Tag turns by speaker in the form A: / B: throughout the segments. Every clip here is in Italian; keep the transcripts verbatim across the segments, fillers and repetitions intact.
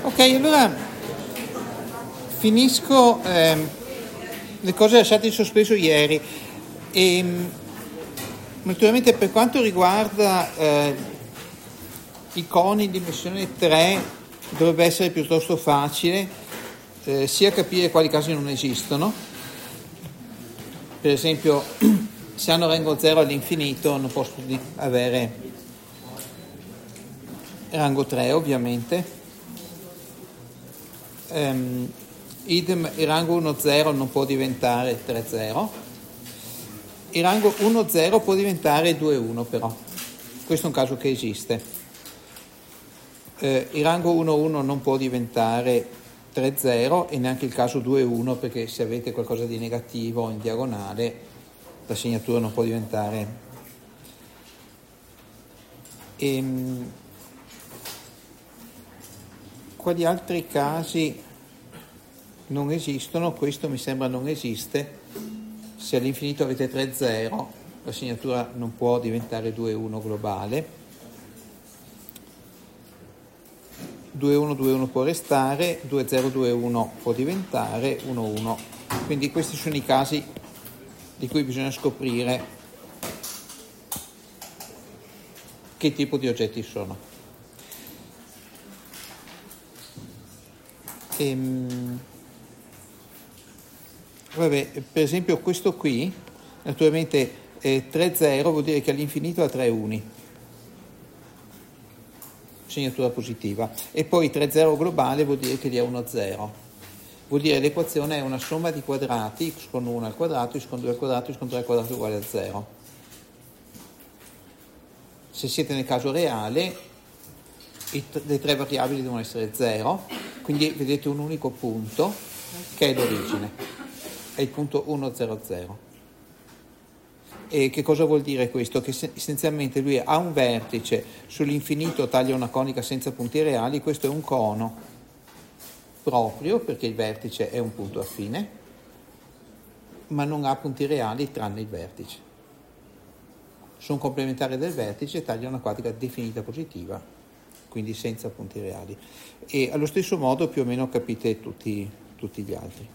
A: Ok, allora finisco ehm, le cose lasciate in sospeso ieri e naturalmente per quanto riguarda eh, i coni in dimensione tre dovrebbe essere piuttosto facile eh, sia capire quali casi non esistono. Per esempio, se hanno rango zero all'infinito non posso avere rango tre ovviamente. Um, idem il rango uno zero non può diventare tre zero, il rango uno zero può diventare due uno, però questo è un caso che esiste. Uh, il rango uno uno non può diventare tre zero e neanche il caso due uno, perché se avete qualcosa di negativo in diagonale la segnatura non può diventare. E, quali altri casi non esistono? Questo mi sembra non esiste. Se all'infinito avete tre zero, la segnatura non può diventare due uno globale. due uno due uno può restare, due zero due uno può diventare uno uno. Quindi questi sono i casi di cui bisogna scoprire che tipo di oggetti sono. Ehm, vabbè, per esempio questo qui, naturalmente eh, tre zero vuol dire che all'infinito ha tre uni, segnatura positiva, e poi tre zero globale vuol dire che gli è uno zero, vuol dire che l'equazione è una somma di quadrati, x con uno al quadrato, x con due al quadrato, x con tre al quadrato uguale a zero. Se siete nel caso reale, le tre variabili devono essere zero, quindi vedete un unico punto che è l'origine, è il punto uno zero zero. E che cosa vuol dire questo? Che essenzialmente lui ha un vertice, sull'infinito taglia una conica senza punti reali, questo è un cono proprio perché il vertice è un punto affine, ma non ha punti reali tranne il vertice. Su un complementare del vertice taglia una quadriga definita positiva, quindi senza punti reali. E allo stesso modo più o meno capite tutti, tutti gli altri.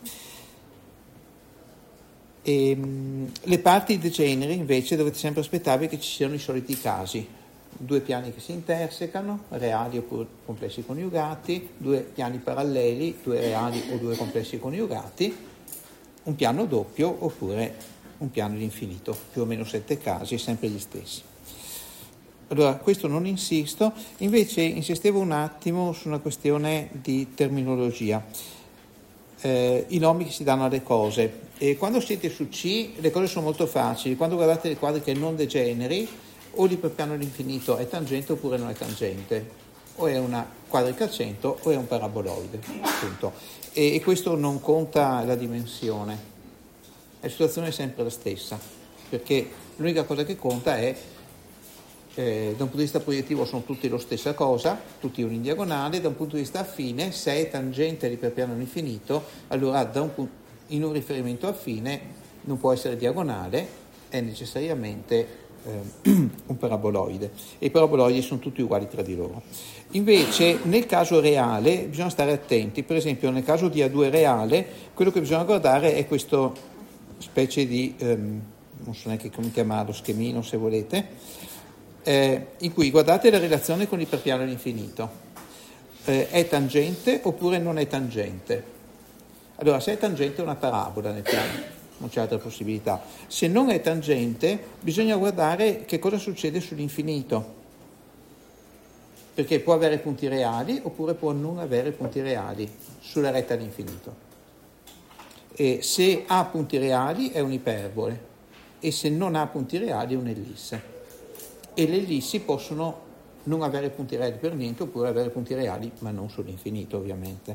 A: E, mh, le parti degeneri invece dovete sempre aspettarvi che ci siano i soliti casi, due piani che si intersecano, reali oppure complessi coniugati, due piani paralleli, due reali o due complessi coniugati, un piano doppio oppure un piano di infinito, più o meno sette casi, sempre gli stessi. Allora, questo non insisto, invece insistevo un attimo su una questione di terminologia, eh, i nomi che si danno alle cose. E quando siete su C le cose sono molto facili, quando guardate le quadriche non degeneri, o l'iperpiano all'infinito è tangente oppure non è tangente, o è una quadrica al centro o è un paraboloide, appunto. E, e questo non conta la dimensione, la situazione è sempre la stessa, perché l'unica cosa che conta è Eh, da un punto di vista proiettivo sono tutti la stessa cosa, tutti uni in diagonale, da un punto di vista affine, se è tangente all'iperpiano all'infinito, allora da un punto, in un riferimento affine non può essere diagonale, è necessariamente eh, un paraboloide, e i paraboloidi sono tutti uguali tra di loro. Invece nel caso reale bisogna stare attenti, per esempio nel caso di A due reale, quello che bisogna guardare è questo specie di, ehm, non so neanche come chiamarlo, schemino se volete, Eh, in cui guardate la relazione con l'iperpiano all'infinito, eh, è tangente oppure non è tangente. Allora, se è tangente è una parabola nel piano, non c'è altra possibilità. Se non è tangente bisogna guardare che cosa succede sull'infinito, perché può avere punti reali oppure può non avere punti reali sulla retta all'infinito. E se ha punti reali è un'iperbole e se non ha punti reali è un'ellisse. E le ellissi possono non avere punti reali per niente oppure avere punti reali ma non sull'infinito ovviamente.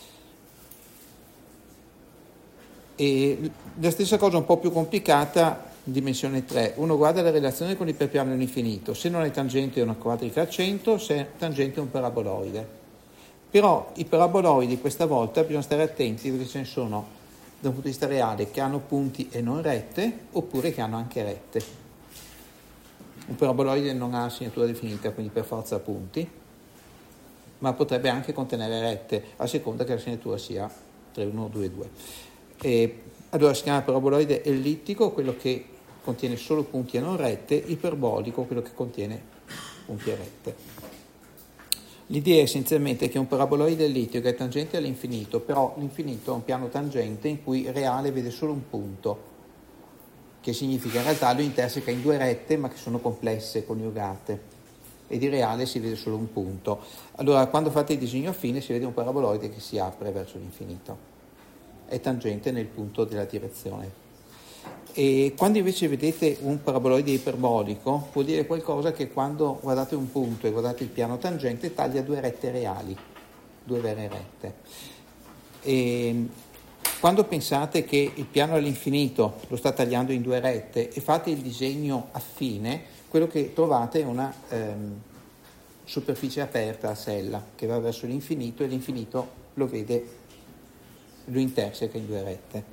A: E la stessa cosa un po' più complicata, dimensione tre, uno guarda la relazione con l'iperpiano all'infinito, se non è tangente è una quadrica al centro, se è tangente è un paraboloide. Però i paraboloidi questa volta bisogna stare attenti perché ce ne sono da un punto di vista reale che hanno punti e non rette oppure che hanno anche rette. Un paraboloide non ha segnatura definita, quindi per forza ha punti, ma potrebbe anche contenere rette, a seconda che la segnatura sia tre uno due due. E allora si chiama paraboloide ellittico quello che contiene solo punti e non rette, iperbolico quello che contiene punti e rette. L'idea è essenzialmente che un paraboloide ellittico è tangente all'infinito, però l'infinito è un piano tangente in cui reale vede solo un punto, che significa in realtà lo interseca in due rette ma che sono complesse, coniugate, e di reale si vede solo un punto. Allora quando fate il disegno affine si vede un paraboloide che si apre verso l'infinito, è tangente nel punto della direzione. E quando invece vedete un paraboloide iperbolico vuol dire qualcosa che quando guardate un punto e guardate il piano tangente taglia due rette reali, due vere rette. E quando pensate che il piano all'infinito lo sta tagliando in due rette e fate il disegno affine, quello che trovate è una ehm, superficie aperta a sella che va verso l'infinito e l'infinito lo vede, lo interseca in due rette.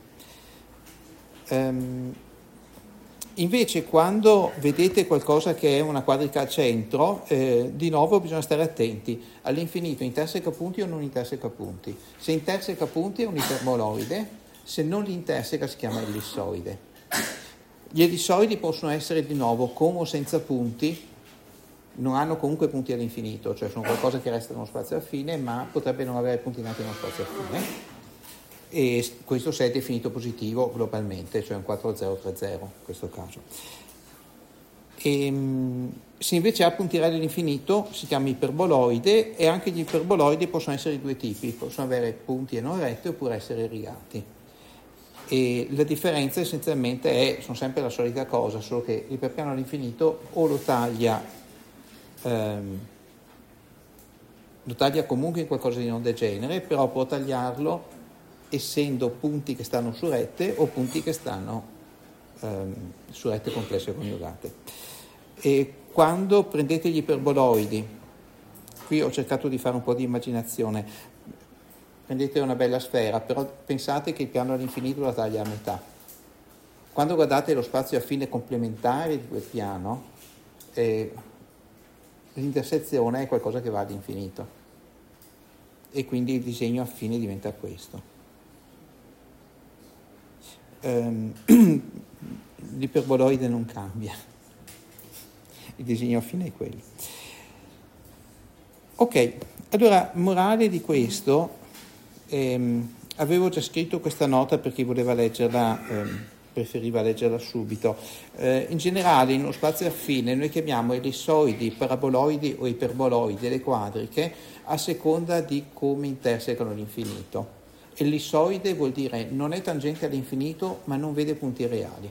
A: Um, invece quando vedete qualcosa che è una quadrica al centro, eh, di nuovo bisogna stare attenti. All'infinito interseca punti o non interseca punti? Se interseca punti è un iperboloide, se non li interseca si chiama ellissoide. Gli ellissoidi possono essere di nuovo con o senza punti, non hanno comunque punti all'infinito, cioè sono qualcosa che resta nello spazio affine, ma potrebbe non avere punti nati nello spazio affine. E questo se è definito positivo globalmente, cioè un quattro zero tre zero in questo caso. E, se invece ha punti reali all'infinito si chiama iperboloide, e anche gli iperboloidi possono essere di due tipi, possono avere punti e non rette oppure essere rigati. E la differenza essenzialmente è, sono sempre la solita cosa, solo che l'iperpiano all'infinito o lo taglia ehm, lo taglia comunque in qualcosa di non degenere, però può tagliarlo essendo punti che stanno su rette o punti che stanno ehm, su rette complesse coniugate. E quando prendete gli iperboloidi, qui ho cercato di fare un po' di immaginazione, prendete una bella sfera, però pensate che il piano all'infinito la taglia a metà. Quando guardate lo spazio affine complementare di quel piano, eh, l'intersezione è qualcosa che va all'infinito e quindi il disegno affine diventa questo. Um, l'iperboloide non cambia, il disegno affine è quello. Ok, allora morale di questo, ehm, avevo già scritto questa nota per chi voleva leggerla, ehm, preferiva leggerla subito. Eh, in generale in uno spazio affine noi chiamiamo ellissoidi, paraboloidi o iperboloidi le quadriche a seconda di come intersecano l'infinito. Ellissoide vuol dire non è tangente all'infinito ma non vede punti reali.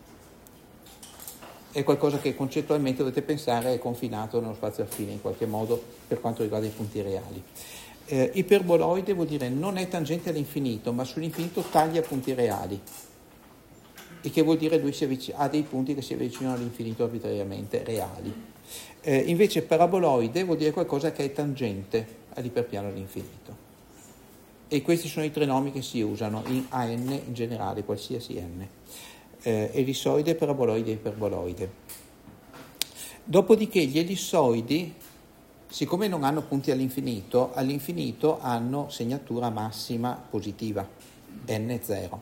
A: È qualcosa che concettualmente dovete pensare è confinato nello spazio affine in qualche modo per quanto riguarda i punti reali. Eh, iperboloide vuol dire non è tangente all'infinito ma sull'infinito taglia punti reali, e che vuol dire lui si avvic- ha dei punti che si avvicinano all'infinito arbitrariamente reali. Eh, invece paraboloide vuol dire qualcosa che è tangente all'iperpiano all'infinito. E questi sono i tre nomi che si usano in A N in generale, qualsiasi N. Eh, ellissoide, paraboloide e iperboloide. Dopodiché gli ellissoidi, siccome non hanno punti all'infinito, all'infinito hanno segnatura massima positiva, N zero.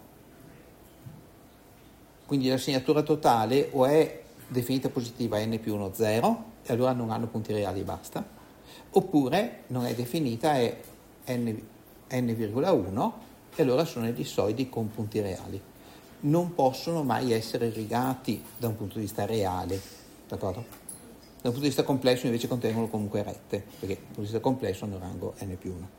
A: Quindi la segnatura totale o è definita positiva N più uno, zero, e allora non hanno punti reali e basta, oppure non è definita, è N N virgola uno, e allora sono ellissoidi con punti reali. Non possono mai essere rigati da un punto di vista reale, d'accordo? Da un punto di vista complesso invece contengono comunque rette, perché dal punto di vista complesso hanno rango N più uno.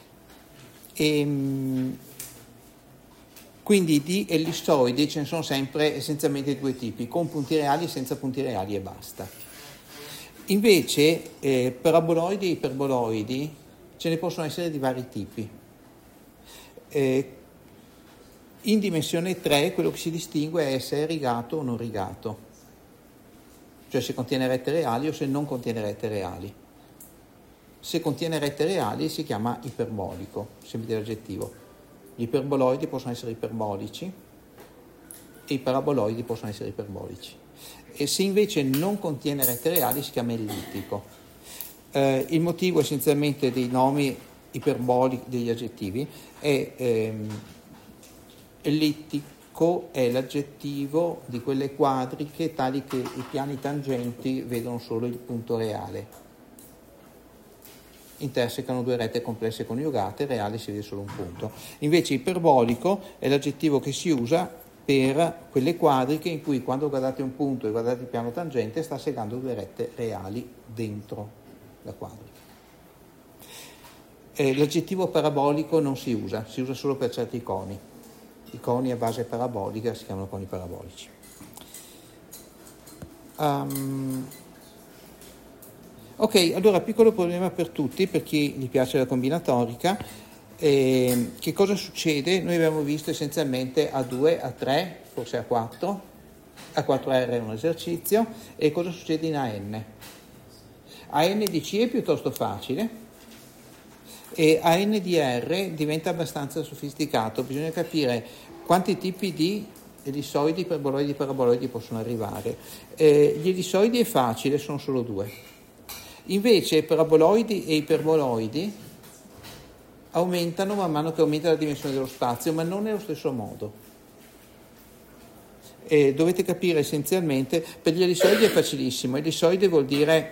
A: E, quindi di ellissoidi ce ne sono sempre essenzialmente due tipi, con punti reali e senza punti reali e basta. Invece eh, paraboloidi e iperboloidi ce ne possono essere di vari tipi. Eh, in dimensione tre quello che si distingue è se è rigato o non rigato, cioè se contiene rette reali o se non contiene rette reali. Se contiene rette reali si chiama iperbolico, sempre dell'aggettivo. Gli iperboloidi possono essere iperbolici e i paraboloidi possono essere iperbolici. E se invece non contiene rette reali si chiama ellittico. Eh, il motivo essenzialmente dei nomi iperbolici degli aggettivi è ehm, ellittico è l'aggettivo di quelle quadriche tali che i piani tangenti vedono solo il punto reale. Intersecano due rette complesse coniugate, reale si vede solo un punto. Invece iperbolico è l'aggettivo che si usa per quelle quadriche in cui quando guardate un punto e guardate il piano tangente sta segando due rette reali dentro la quadrica. Eh, l'aggettivo parabolico non si usa, si usa solo per certi coni. I coni a base parabolica si chiamano coni parabolici. Um, ok, allora piccolo problema per tutti, per chi gli piace la combinatorica. Eh, che cosa succede? Noi abbiamo visto essenzialmente A due, A tre, forse A quattro, A quattro R è un esercizio, e cosa succede in A N? A N di C è piuttosto facile e A N di R diventa abbastanza sofisticato, bisogna capire quanti tipi di ellissoidi, iperboloidi e paraboloidi possono arrivare. Eh, gli ellissoidi è facile, sono solo due. Invece paraboloidi e iperboloidi aumentano man mano che aumenta la dimensione dello spazio, ma non nello stesso modo. E dovete capire essenzialmente, per gli ellissoidi è facilissimo, ellissoide vuol dire,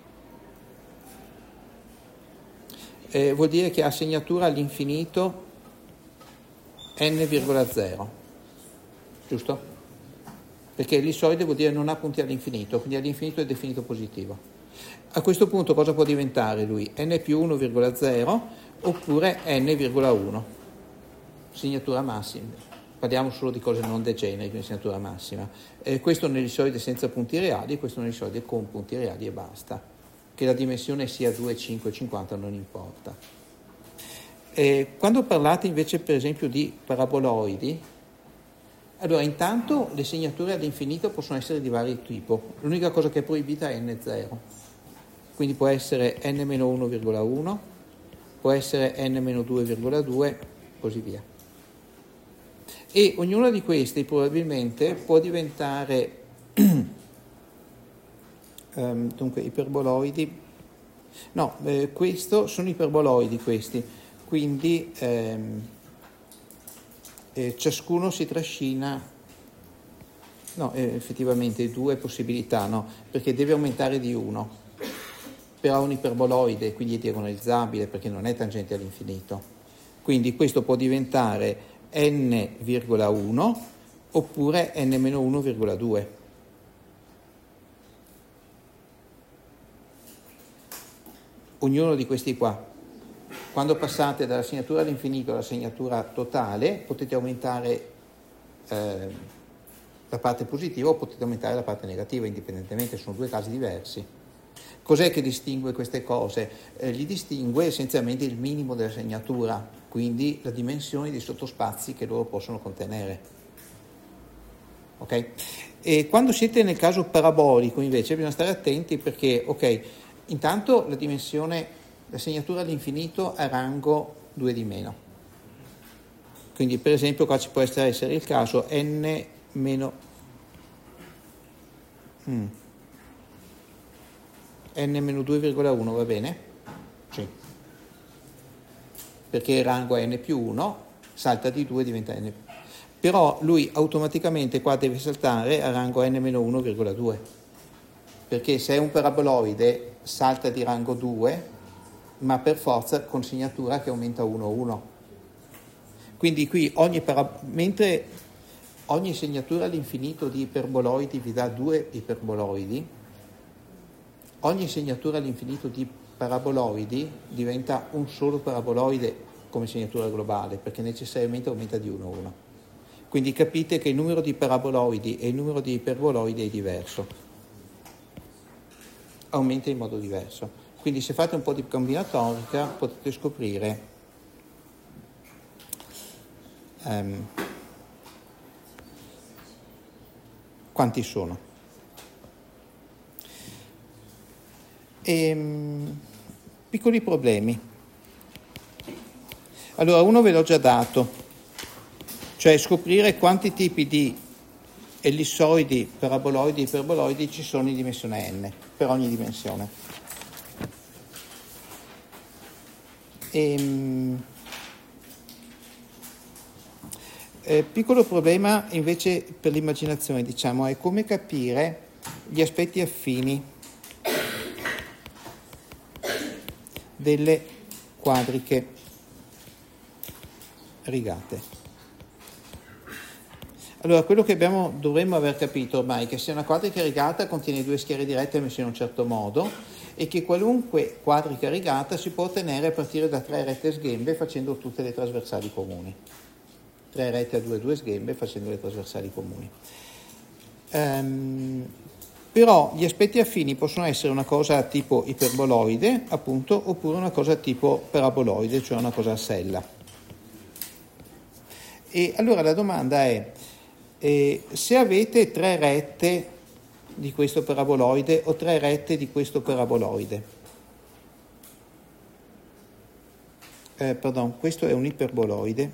A: eh, vuol dire che ha segnatura all'infinito n virgola zero, giusto? Perché ellissoide vuol dire non ha punti all'infinito, quindi all'infinito è definito positivo. A questo punto cosa può diventare lui? N più uno virgola zero oppure n virgola uno, segnatura massima. Parliamo solo di cose non degeneri, quindi segnatura massima. Eh, questo nell'ellissoide senza punti reali, questo nell'ellissoide con punti reali e basta. Che la dimensione sia due, cinque, cinquanta non importa. Eh, quando parlate invece per esempio di paraboloidi, allora intanto le segnature all'infinito possono essere di vario tipo. L'unica cosa che è proibita è n zero. Quindi può essere n meno uno virgola uno, può essere n meno due virgola due, così via. E ognuna di questi probabilmente può diventare um, dunque iperboloidi, no, eh, questo sono iperboloidi questi, quindi ehm, eh, ciascuno si trascina, no, eh, effettivamente due possibilità, no, perché deve aumentare di uno. Però un iperboloide, quindi è diagonalizzabile perché non è tangente all'infinito. Quindi questo può diventare n virgola uno oppure n meno uno virgola due. Ognuno di questi qua. Quando passate dalla segnatura all'infinito alla segnatura totale, potete aumentare eh, la parte positiva o potete aumentare la parte negativa, indipendentemente, sono due casi diversi. Cos'è che distingue queste cose? Eh, li distingue essenzialmente il minimo della segnatura, quindi la dimensione dei sottospazi che loro possono contenere. Ok? E quando siete nel caso parabolico invece bisogna stare attenti perché, ok, intanto la dimensione, la segnatura all'infinito ha rango due di meno. Quindi per esempio qua ci può essere il caso n meno... Hmm. n meno due virgola uno va bene? Sì. Perché il rango è n più uno, salta di due e diventa n. Però lui automaticamente qua deve saltare a rango n meno uno virgola due. Perché se è un paraboloide salta di rango due, ma per forza con segnatura che aumenta uno uno. Quindi qui ogni para... mentre ogni segnatura all'infinito di iperboloidi vi dà due iperboloidi, ogni segnatura all'infinito di paraboloidi diventa un solo paraboloide come segnatura globale, perché necessariamente aumenta di uno uno. Quindi capite che il numero di paraboloidi e il numero di iperboloidi è diverso, aumenta in modo diverso. Quindi se fate un po' di combinatorica potete scoprire um, quanti sono. E, piccoli problemi. Allora, uno ve l'ho già dato, cioè scoprire quanti tipi di ellissoidi, paraboloidi e iperboloidi ci sono in dimensione n, per ogni dimensione. Ehm, eh, piccolo problema invece per l'immaginazione, diciamo, è come capire gli aspetti affini delle quadriche rigate. Allora, quello che abbiamo, dovremmo aver capito ormai è che se una quadrica rigata contiene due schiere dirette messe in un certo modo e che qualunque quadrica rigata si può ottenere a partire da tre rette sghembe facendo tutte le trasversali comuni. Tre rette a due, due sghembe facendo le trasversali comuni. Um, però gli aspetti affini possono essere una cosa tipo iperboloide, appunto, oppure una cosa tipo paraboloide, cioè una cosa a sella. E allora la domanda è: Eh, se avete tre rette di questo paraboloide o tre rette di questo paraboloide, eh, pardon, questo è un iperboloide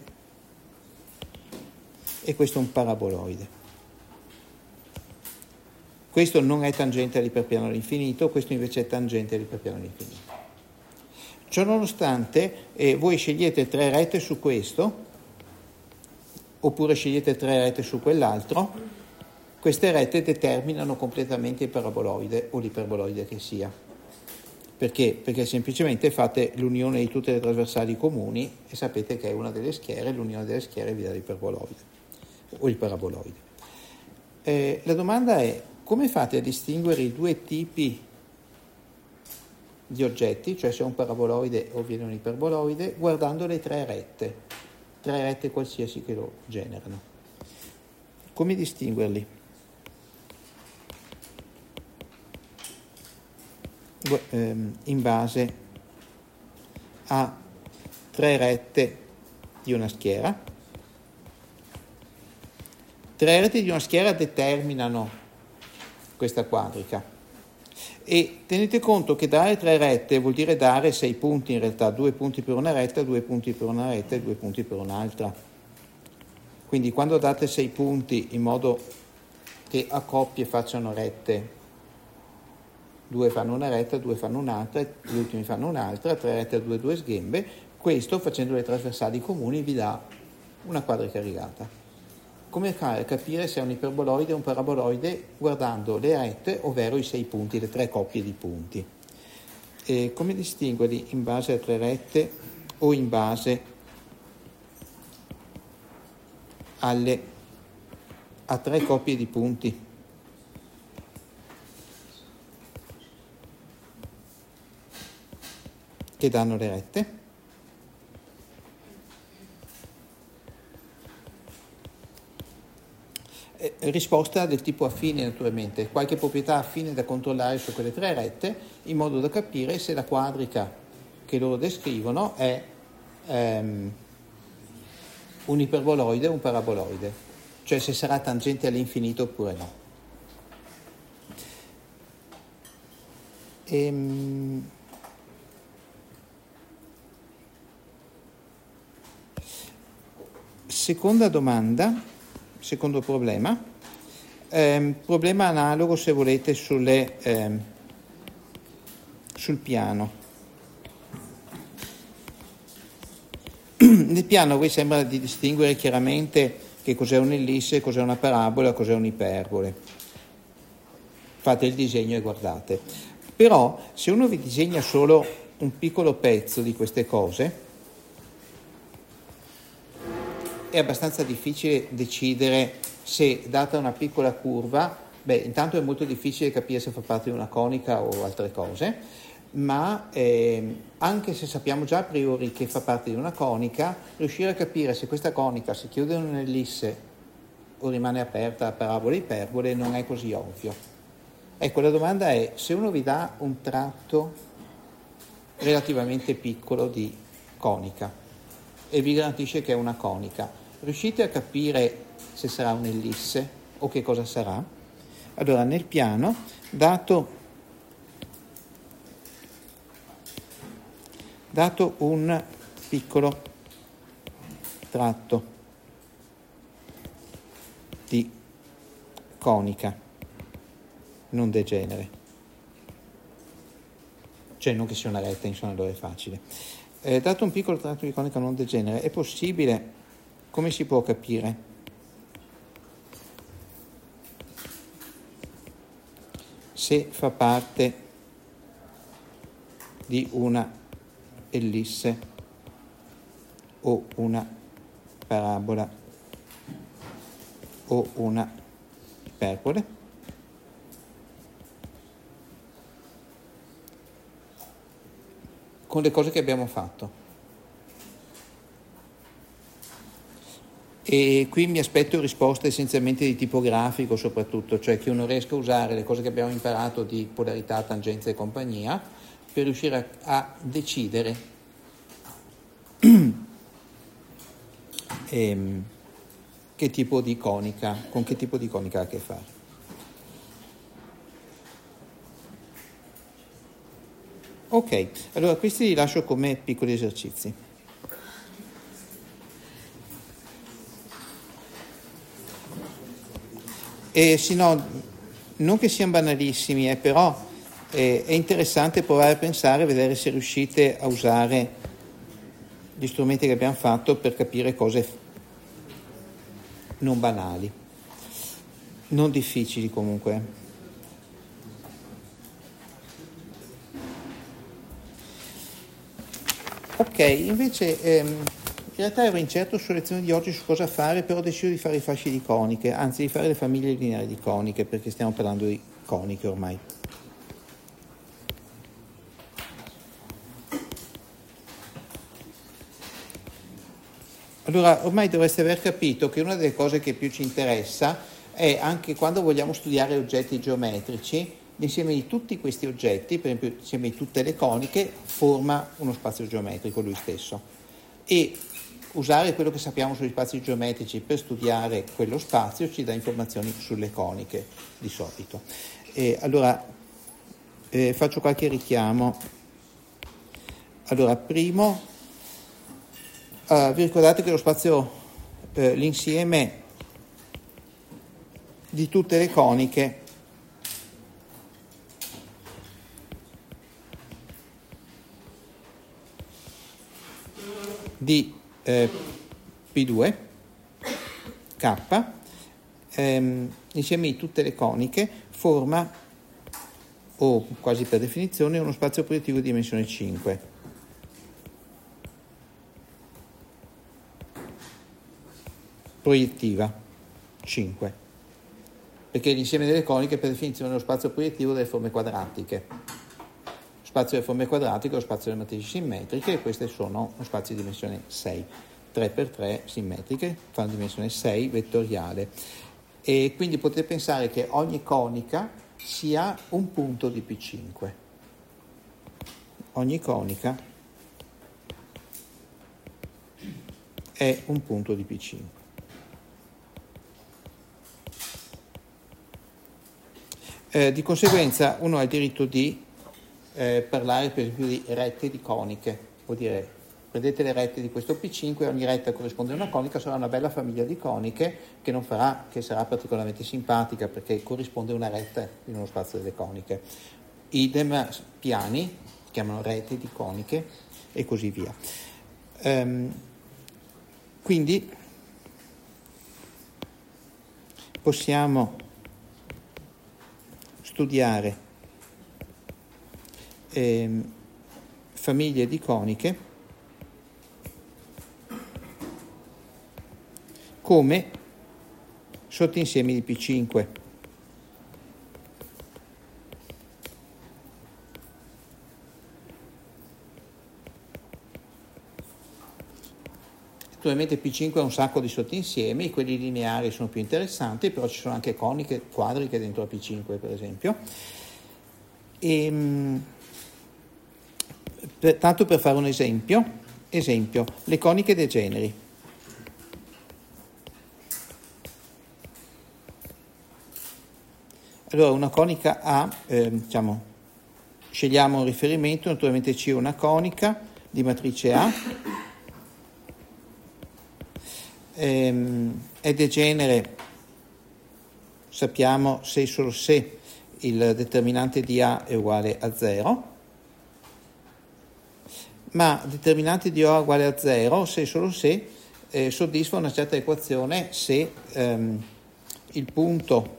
A: e questo è un paraboloide. Questo non è tangente all'iperpiano all'infinito, questo invece è tangente all'iperpiano all'infinito. Ciononostante, eh, voi scegliete tre rette su questo, oppure scegliete tre rette su quell'altro, queste rette determinano completamente il paraboloide o l'iperboloide che sia. Perché? Perché semplicemente fate l'unione di tutte le trasversali comuni e sapete che è una delle schiere, l'unione delle schiere vi dà l'iperboloide o il paraboloide. Eh, la domanda è: come fate a distinguere i due tipi di oggetti, cioè se è un paraboloide o viene un iperboloide, guardando le tre rette? Tre rette qualsiasi che lo generano. Come distinguerli? In base a tre rette di una schiera. Tre rette di una schiera determinano questa quadrica. E tenete conto che dare tre rette vuol dire dare sei punti, in realtà due punti per una retta, due punti per una retta e due punti per un'altra. Quindi quando date sei punti in modo che a coppie facciano rette, due fanno una retta, due fanno un'altra, gli ultimi fanno un'altra, tre rette a due, due sghembe, questo facendo le trasversali comuni vi dà una quadrica rigata. Come fare a capire se è un iperboloide o un paraboloide? Guardando le rette, ovvero i sei punti, le tre coppie di punti. E come distinguerli in base a tre rette o in base alle, a tre coppie di punti? Che danno le rette? Risposta del tipo affine, naturalmente, qualche proprietà affine da controllare su quelle tre rette in modo da capire se la quadrica che loro descrivono è um, un iperboloide o un paraboloide, cioè se sarà tangente all'infinito oppure no. Ehm... Seconda domanda. Secondo problema, eh, problema analogo se volete sulle, eh, sul piano. Nel piano a voi sembra di distinguere chiaramente che cos'è un'ellisse, cos'è una parabola, cos'è un'iperbole. Fate il disegno e guardate. Però se uno vi disegna solo un piccolo pezzo di queste cose, è abbastanza difficile decidere se, data una piccola curva, beh, intanto è molto difficile capire se fa parte di una conica o altre cose, ma eh, anche se sappiamo già a priori che fa parte di una conica, riuscire a capire se questa conica si chiude in un'ellisse o rimane aperta a parabole e iperbole non è così ovvio. Ecco, la domanda è: se uno vi dà un tratto relativamente piccolo di conica e vi garantisce che è una conica, riuscite a capire se sarà un'ellisse o che cosa sarà? Allora, nel piano, dato, dato un piccolo tratto di conica non degenere, cioè non che sia una retta, insomma, allora è facile. Eh, dato un piccolo tratto di conica non degenere, è possibile, come si può capire? Se fa parte di una ellisse o una parabola o una iperbole? Con le cose che abbiamo fatto. E qui mi aspetto risposte essenzialmente di tipo grafico soprattutto, cioè che uno riesca a usare le cose che abbiamo imparato di polarità, tangenza e compagnia per riuscire a, a decidere ehm, che tipo di conica, con che tipo di conica ha a che fare. Ok, allora questi li lascio come piccoli esercizi. E sì, no, non che siano banalissimi, eh, però eh, è interessante provare a pensare, vedere se riuscite a usare gli strumenti che abbiamo fatto per capire cose non banali, non difficili comunque. Ok, invece ehm, in realtà ero incerto sulle lezioni di oggi su cosa fare, però ho deciso di fare i fasci di coniche, anzi di fare le famiglie lineari di coniche, perché stiamo parlando di coniche ormai. Allora, ormai dovreste aver capito che una delle cose che più ci interessa è anche quando vogliamo studiare oggetti geometrici, l'insieme di tutti questi oggetti, per esempio l'insieme di tutte le coniche, forma uno spazio geometrico lui stesso. E usare quello che sappiamo sugli spazi geometrici per studiare quello spazio ci dà informazioni sulle coniche, di solito. E allora, eh, faccio qualche richiamo. Allora, primo, uh, vi ricordate che lo spazio, eh, l'insieme di tutte le coniche di eh, P due K, ehm, insieme di tutte le coniche, forma, o quasi per definizione, uno spazio proiettivo di dimensione cinque. Proiettiva cinque, perché l'insieme delle coniche per definizione è lo spazio proiettivo delle forme quadratiche. Lo spazio delle forme quadratiche è lo spazio delle matrici simmetriche, e queste sono uno spazio di dimensione sei. tre per tre simmetriche fanno dimensione sei vettoriale, e quindi potete pensare che ogni conica sia un punto di P cinque. Ogni conica è un punto di P cinque. Eh, di conseguenza uno ha il diritto di eh, parlare per esempio di rette di coniche, vuol dire prendete le rette di questo P cinque, ogni retta corrisponde a una conica, sarà una bella famiglia di coniche che non farà, che sarà particolarmente simpatica perché corrisponde a una retta in uno spazio delle coniche. Idem piani, si chiamano rette di coniche e così via. Um, quindi possiamo studiare ehm, famiglie di coniche come sottoinsiemi di P cinque. Naturalmente P cinque ha un sacco di sottoinsiemi, quelli lineari sono più interessanti, però ci sono anche coniche quadriche dentro a P cinque, per esempio. E, per, tanto per fare un esempio, esempio, le coniche degeneri. Allora, una conica A, eh, diciamo, scegliamo un riferimento, naturalmente C è una conica di matrice A, ehm, è degenere, sappiamo se e solo se il determinante di A è uguale a zero, ma determinante di O uguale a zero se e solo se eh, soddisfa una certa equazione se ehm, il punto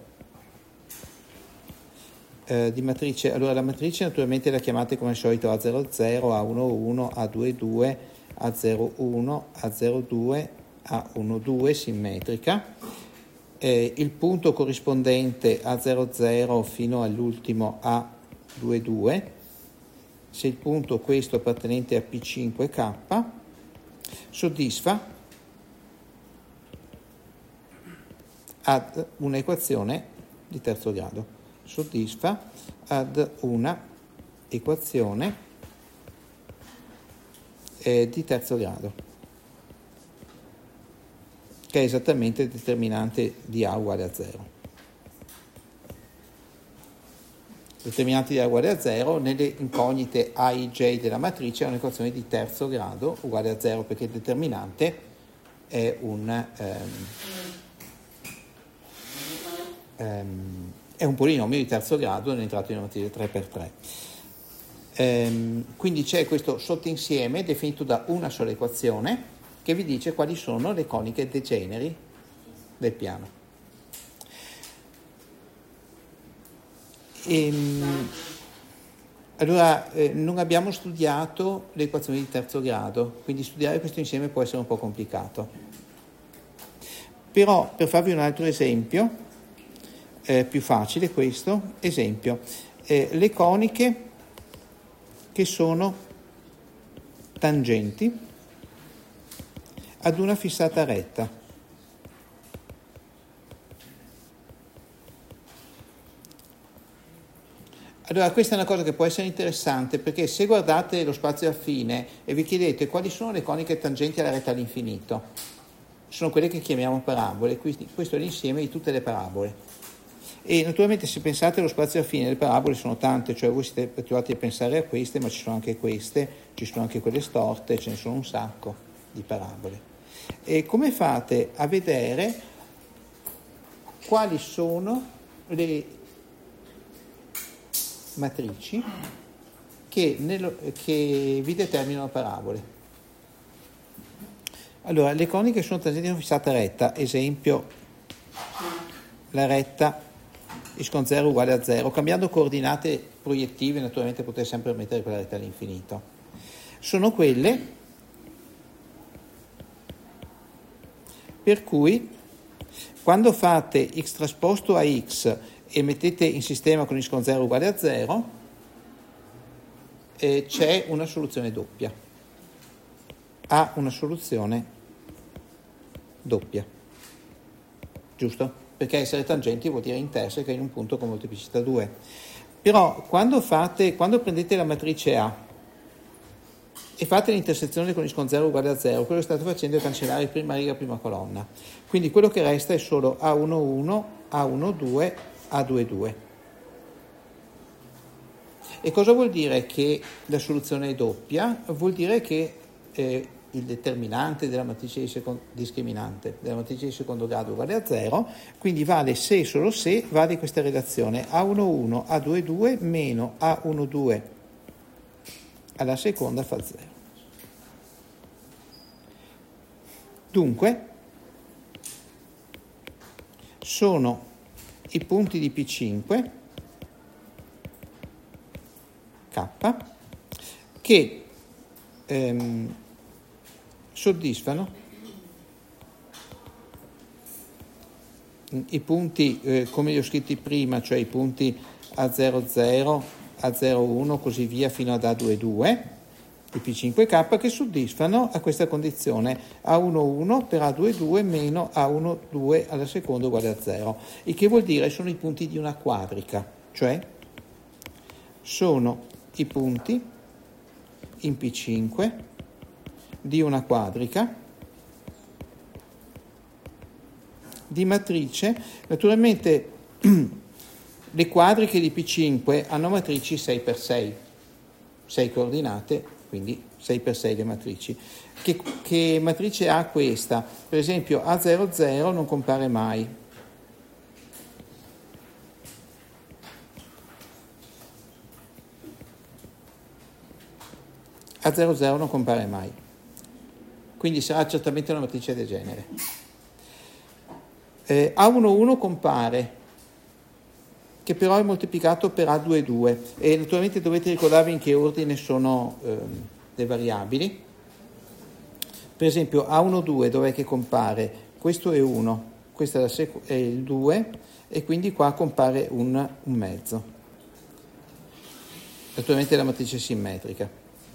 A: eh, di matrice, allora la matrice naturalmente la chiamate come al solito A zero zero, A uno uno, A due due, A zero uno, A zero due, A uno due simmetrica. Eh, il punto corrispondente A zero zero fino all'ultimo A due due, se il punto questo appartenente a P cinque K soddisfa ad un'equazione di terzo grado, soddisfa ad una equazione eh, di terzo grado, che è esattamente il determinante di A uguale a zero. Determinante di A uguale a zero nelle incognite A I J della matrice è un'equazione di terzo grado uguale a zero, perché il determinante è un, ehm, ehm, è un polinomio di terzo grado nell'entrato di matrice tre per tre. Ehm, quindi c'è questo sottoinsieme definito da una sola equazione che vi dice quali sono le coniche degeneri del piano. E, allora, eh, non abbiamo studiato le equazioni di terzo grado, quindi studiare questo insieme può essere un po' complicato. Però, per farvi un altro esempio, eh, più facile questo, esempio, eh, le coniche che sono tangenti ad una fissata retta. Allora, questa è una cosa che può essere interessante, perché se guardate lo spazio affine e vi chiedete quali sono le coniche tangenti alla retta all'infinito, sono quelle che chiamiamo parabole, quindi questo è l'insieme di tutte le parabole. E naturalmente se pensate allo spazio affine, le parabole sono tante, cioè voi siete abituati a pensare a queste, ma ci sono anche queste, ci sono anche quelle storte, ce ne sono un sacco di parabole. E come fate a vedere quali sono le matrici che, nello, che vi determinano parabole? Allora, le coniche sono tangenti a una fissata retta, esempio la retta x con zero uguale a zero, cambiando coordinate proiettive naturalmente potete sempre mettere quella retta all'infinito. Sono quelle per cui quando fate x trasposto a x e mettete in sistema con x con zero uguale a zero, eh, c'è una soluzione doppia. Ha una soluzione doppia. Giusto? Perché essere tangenti vuol dire interseca in un punto con molteplicità due. Però quando fate, quando prendete la matrice A e fate l'intersezione con x con zero uguale a zero, quello che state facendo è cancellare prima riga, prima colonna. Quindi quello che resta è solo A uno uno, A uno due, A due due. E cosa vuol dire che la soluzione è doppia? Vuol dire che eh, il determinante della matrice di secondo, discriminante della matrice di secondo grado uguale a zero, quindi vale se e solo se vale questa relazione A uno uno, A due due meno A uno due alla seconda fa zero. Dunque, sono i punti di P cinque K che ehm, soddisfano i punti eh, come li ho scritti prima, cioè i punti A zero zero, A zero uno, così via fino ad A due due, i P cinque K, che soddisfano a questa condizione A uno uno per A due due meno A uno due alla seconda uguale a zero, il che vuol dire sono i punti di una quadrica, cioè sono i punti in P cinque di una quadrica di matrice. Naturalmente le quadriche di P cinque hanno matrici sei per sei, sei coordinate, quindi sei per sei le matrici. Che, che matrice ha questa? Per esempio A zero zero non compare mai. A A zero zero non compare mai, quindi sarà certamente una matrice degenere. Eh, A uno uno compare, che però è moltiplicato per A due due, e naturalmente dovete ricordarvi in che ordine sono ehm, le variabili. Per esempio A uno due dov'è che compare? Questo è uno, questo è, la sequ- è il due, e quindi qua compare un, un mezzo. Naturalmente è la matrice simmetrica.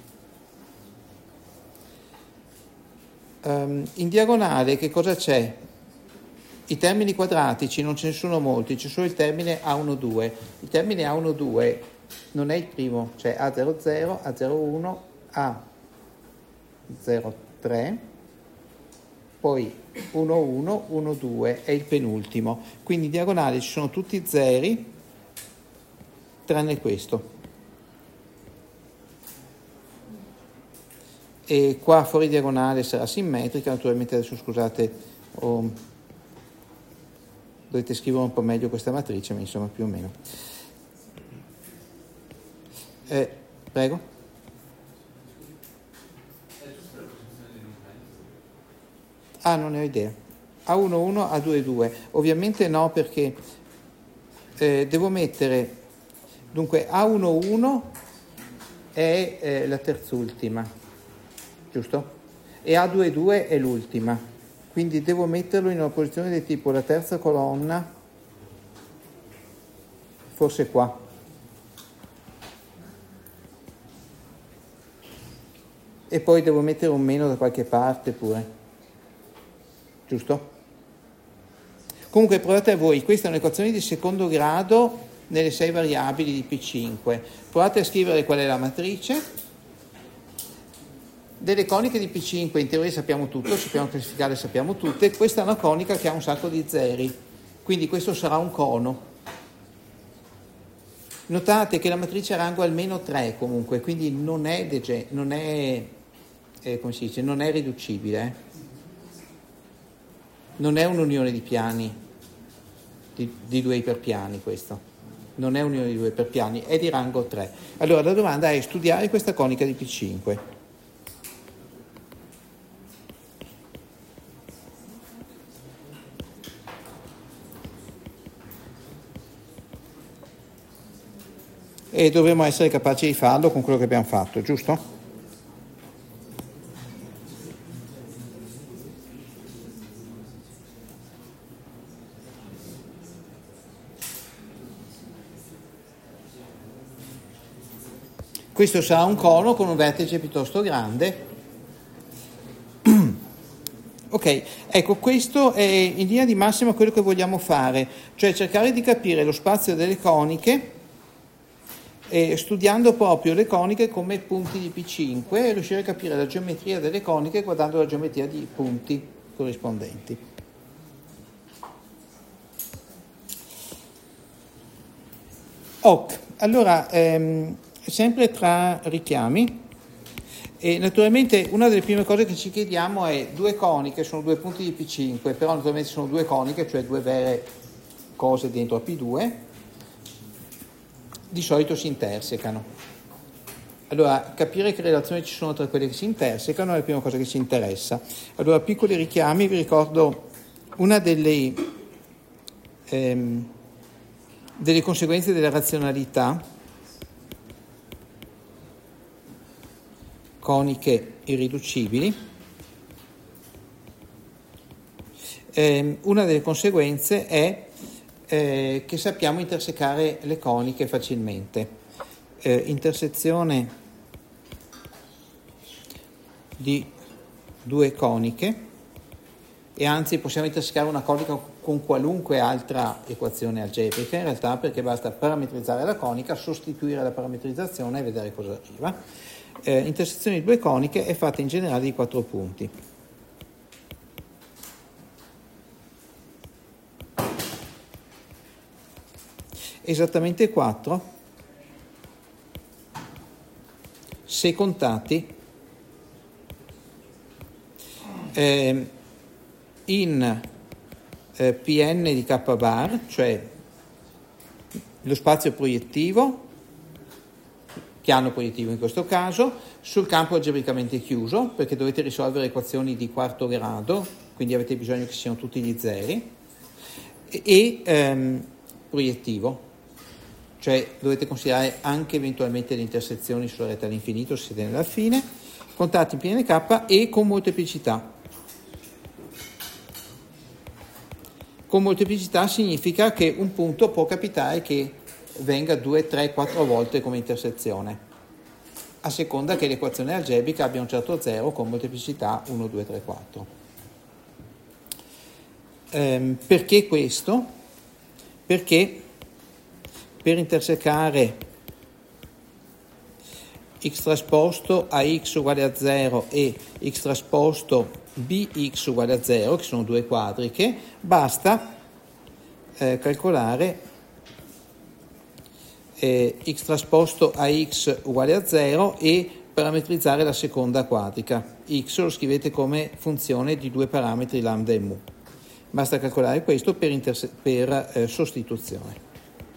A: Um, in diagonale che cosa c'è? I termini quadratici non ce ne sono molti, c'è solo il termine A uno due. Il termine A uno due non è il primo, c'è A zero zero, A zero uno, A zero tre, poi uno uno, uno due è il penultimo. Quindi in diagonale ci sono tutti zeri, tranne questo. E qua fuori diagonale sarà simmetrica, naturalmente adesso scusate, oh, dovete scrivere un po' meglio questa matrice, ma insomma più o meno. Eh, prego? Ah, non ne ho idea. A uno uno, A due due. Ovviamente no, perché eh, devo mettere, dunque A uno uno è eh, la terzultima, giusto? E A due due è l'ultima, quindi devo metterlo in una posizione del tipo la terza colonna, forse qua. E poi devo mettere un meno da qualche parte pure, giusto? Comunque provate a voi, questa è un'equazione di secondo grado nelle sei variabili di P cinque. Provate a scrivere qual è la matrice. Delle coniche di P cinque in teoria sappiamo tutto, sappiamo classificare, sappiamo tutte. Questa è una conica che ha un sacco di zeri, quindi questo sarà un cono. Notate che la matrice ha rango almeno tre comunque, quindi non è, dege- non è, eh, come si dice, non è riducibile. Eh? Non è un'unione di piani, di, di due iperpiani questo. Non è un'unione di due iperpiani, è di rango tre. Allora la domanda è studiare questa conica di P cinque. E dovremo essere capaci di farlo con quello che abbiamo fatto, giusto? Questo sarà un cono con un vertice piuttosto grande. Ok, ecco, questo è in linea di massima quello che vogliamo fare, cioè cercare di capire lo spazio delle coniche, e studiando proprio le coniche come punti di P cinque e riuscire a capire la geometria delle coniche guardando la geometria di punti corrispondenti. Ok, allora ehm, sempre tra richiami, e naturalmente una delle prime cose che ci chiediamo è due coniche, sono due punti di P cinque, però naturalmente sono due coniche, cioè due vere cose dentro a P due, di solito si intersecano. Allora, capire che relazioni ci sono tra quelle che si intersecano è la prima cosa che ci interessa. Allora, piccoli richiami, vi ricordo una delle, ehm, delle conseguenze della razionalità, coniche irriducibili. Eh, una delle conseguenze è eh, che sappiamo intersecare le coniche facilmente. Eh, intersezione di due coniche, e anzi possiamo intersecare una conica con qualunque altra equazione algebrica in realtà, perché basta parametrizzare la conica, sostituire la parametrizzazione e vedere cosa arriva. Eh, intersezione di due coniche è fatta in generale di quattro punti. Esattamente quattro, se contati eh, in eh, Pn di K bar, cioè lo spazio proiettivo piano proiettivo in questo caso, sul campo algebricamente chiuso, perché dovete risolvere equazioni di quarto grado, quindi avete bisogno che siano tutti gli zeri, e, e ehm, proiettivo, cioè dovete considerare anche eventualmente le intersezioni sulla retta all'infinito se siete nella fine, contatti in P N K e con molteplicità. Con molteplicità significa che un punto può capitare che venga due, tre, quattro volte come intersezione, a seconda che l'equazione algebrica abbia un certo zero con molteplicità uno, due, tre, quattro. Ehm, perché questo? Perché per intersecare x trasposto a x uguale a zero e x trasposto bx uguale a zero, che sono due quadriche, basta eh, calcolare eh, x trasposto a x uguale a zero e parametrizzare la seconda quadrica. X lo scrivete come funzione di due parametri lambda e mu. Basta calcolare questo per, interse- per eh, sostituzione.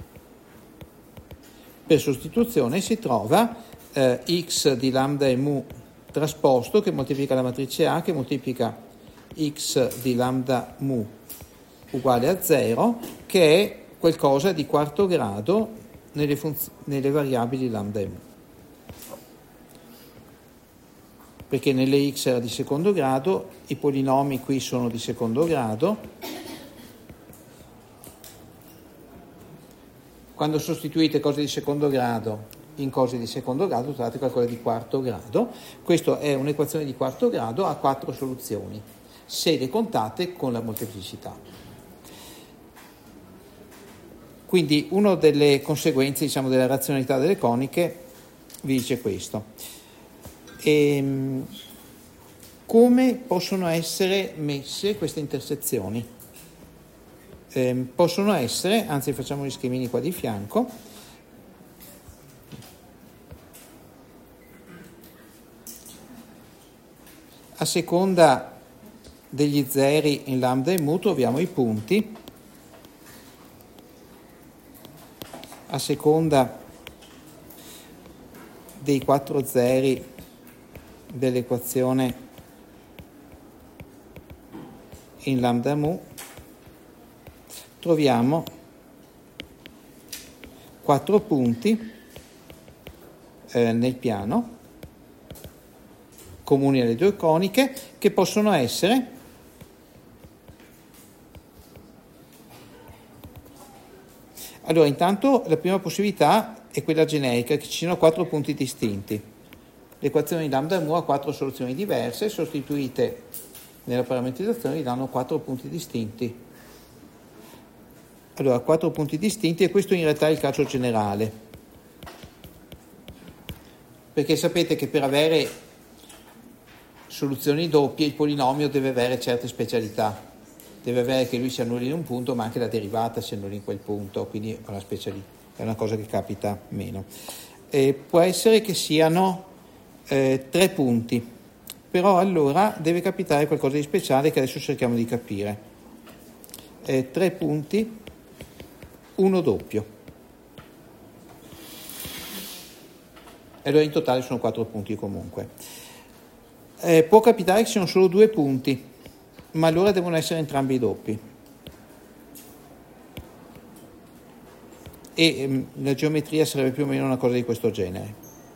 A: Per sostituzione si trova eh, x di lambda e mu trasposto che moltiplica la matrice A, che moltiplica x di lambda mu uguale a zero, che è qualcosa di quarto grado nelle, funz- nelle variabili lambda e mu. Perché nelle x era di secondo grado, i polinomi qui sono di secondo grado. Quando sostituite cose di secondo grado in cose di secondo grado, trovate qualcosa di quarto grado. Questa è un'equazione di quarto grado, ha quattro soluzioni, se le contate con la molteplicità. Quindi una delle conseguenze, diciamo, della razionalità delle coniche vi dice questo. E come possono essere messe queste intersezioni? Eh, possono essere, anzi facciamo gli schemini qua di fianco, a seconda degli zeri in lambda e mu troviamo i punti, a seconda dei quattro zeri dell'equazione in lambda mu troviamo quattro punti eh, nel piano comuni alle due coniche, che possono essere allora intanto la prima possibilità è quella generica, che ci siano quattro punti distinti. L'equazione di lambda mu ha quattro soluzioni diverse, sostituite nella parametrizzazione vi danno quattro punti distinti. Allora, quattro punti distinti, e questo in realtà è il caso generale, perché sapete che per avere soluzioni doppie il polinomio deve avere certe specialità, deve avere che lui si annulli in un punto ma anche la derivata si annulli in quel punto, quindi è una, specialità, è una cosa che capita meno. E può essere che siano eh, tre punti, però allora deve capitare qualcosa di speciale che adesso cerchiamo di capire. Eh, tre punti, uno doppio. E allora in totale sono quattro punti comunque. Eh, può capitare che siano solo due punti, ma allora devono essere entrambi doppi. E ehm, la geometria sarebbe più o meno una cosa di questo genere.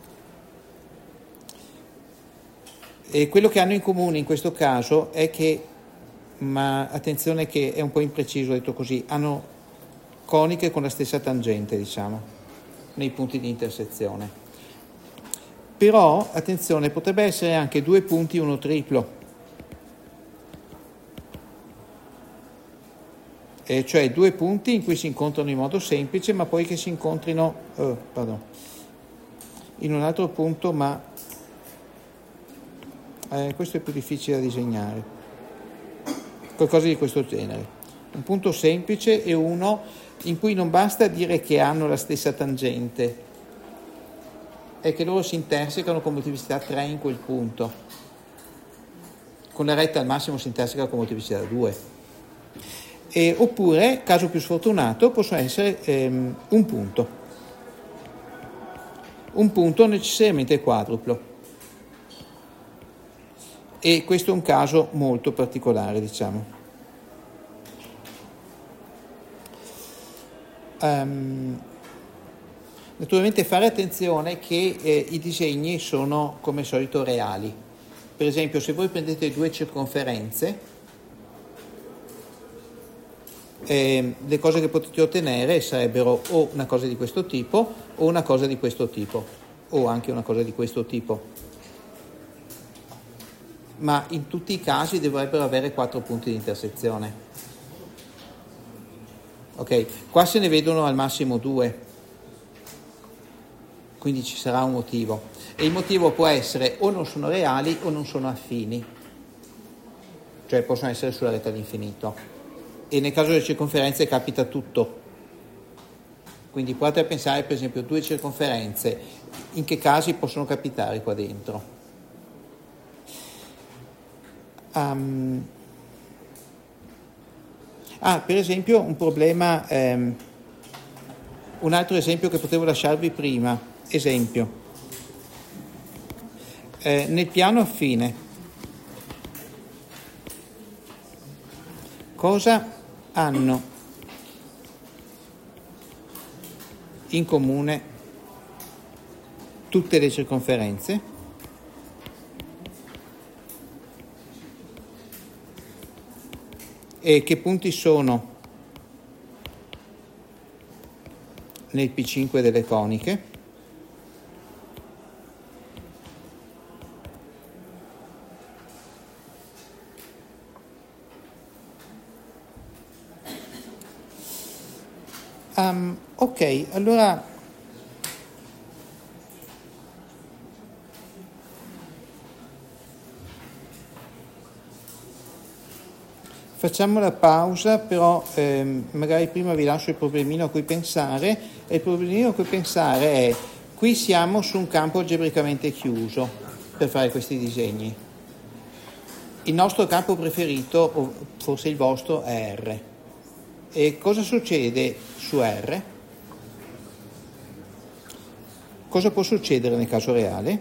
A: E quello che hanno in comune in questo caso è che, ma attenzione che è un po' impreciso detto così, hanno coniche con la stessa tangente, diciamo, nei punti di intersezione. Però, attenzione, potrebbe essere anche due punti uno triplo, e cioè due punti in cui si incontrano in modo semplice, ma poi che si incontrino oh, pardon, in un altro punto, ma eh, questo è più difficile da disegnare, qualcosa di questo genere, un punto semplice e uno in cui non basta dire che hanno la stessa tangente, è che loro si intersecano con molteplicità tre in quel punto. Con la retta al massimo si interseca con molteplicità due. E, oppure, caso più sfortunato, possono essere ehm, un punto. un punto necessariamente è quadruplo. E questo è un caso molto particolare, diciamo. Um, naturalmente fare attenzione che eh, i disegni sono come al solito reali. Per esempio, se voi prendete due circonferenze, Eh, le cose che potete ottenere sarebbero o una cosa di questo tipo o una cosa di questo tipo o anche una cosa di questo tipo, ma in tutti i casi dovrebbero avere quattro punti di intersezione. Ok, qua se ne vedono al massimo due, quindi ci sarà un motivo, e il motivo può essere o non sono reali o non sono affini, cioè possono essere sulla retta all'infinito. E nel caso delle circonferenze capita tutto. Quindi provate a pensare, per esempio, due circonferenze, in che casi possono capitare qua dentro. Um, ah, per esempio, un problema, um, un altro esempio che potevo lasciarvi prima. Esempio, eh, nel piano affine, cosa hanno in comune tutte le circonferenze? E che punti sono nel P cinque delle coniche? Um, ok, allora facciamo la pausa, però ehm, magari prima vi lascio il problemino a cui pensare. E il problemino a cui pensare è: qui siamo su un campo algebricamente chiuso per fare questi disegni. Il nostro campo preferito, o forse il vostro, è R. E cosa succede su R? Cosa può succedere nel caso reale?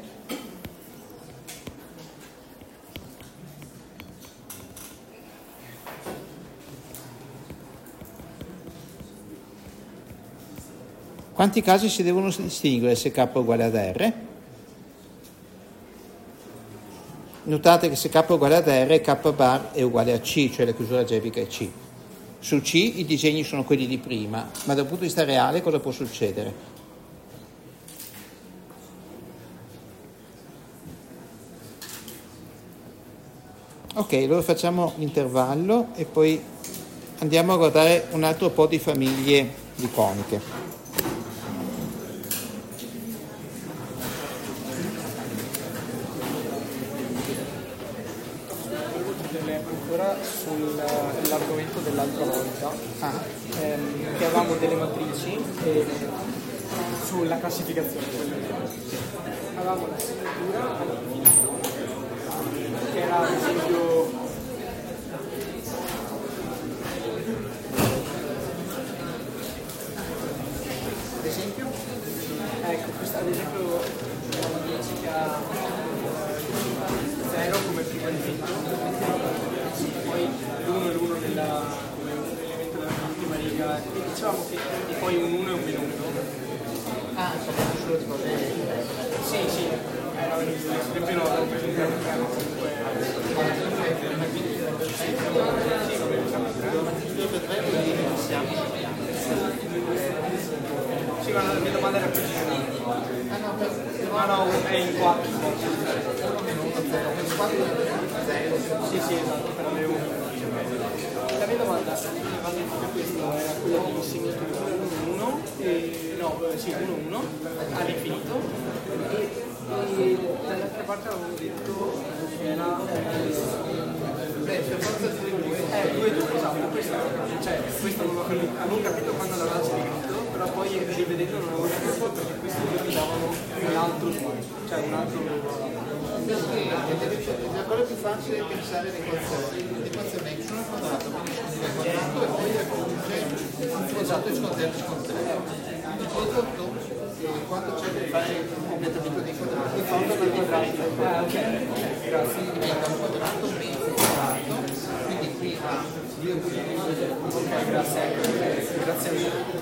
A: Quanti casi si devono distinguere se K è uguale ad R? Notate che se K è uguale ad R, K bar è uguale a C, cioè la chiusura algebrica è C. Su C i disegni sono quelli di prima, ma dal punto di vista reale cosa può succedere? Ok, allora facciamo l'intervallo e poi andiamo a guardare un altro po' di famiglie di coniche.
B: Ancora sull'argomento dell'altra volta, ah. ehm, che avevamo delle matrici e sulla classificazione. Avevamo la struttura all'infinito, che era ad esempio
A: ad esempio?
B: Ecco, questa ad esempio è una matrice che ha zero come primo elemento, poi l'uno e l'uno nella, come elemento della prima riga, e dicevamo che e poi un uno e un meno uno.
A: Ah, sappiamo solo di cose.
B: Sì, sì, era un esempio no, l'ho presentato un piano comunque. Sì, ma la mia domanda era precisa. Ah no, è in quattro. Sì, sì, esatto, per avere uno. La mia domanda, questa era quella di insegnare uno, e no, sì, uno uno all'infinito, e, e dall'altra parte avevo detto che era eh, due due, esatto, questa, cioè, questo non, non capito quando l'aveva scritto, però poi rivedendo non avevo capito perché questi due mi davano un altro slide, cioè un altro.
A: La cosa più facile è pensare all'equazione. L'equazione è x al quadrato, quindi scontiamo al quadrato e poi raggiunge un quadrato e scontiamo il contrario. Il prodotto e quando c'è da fare il completamento dei quadrati, il fondo dei quadrati,
B: Ah, ok. Grazie.
A: diventa un quadrato mezzo quadrato, quindi qui ha due punti.
B: Ok, grazie. Grazie mille.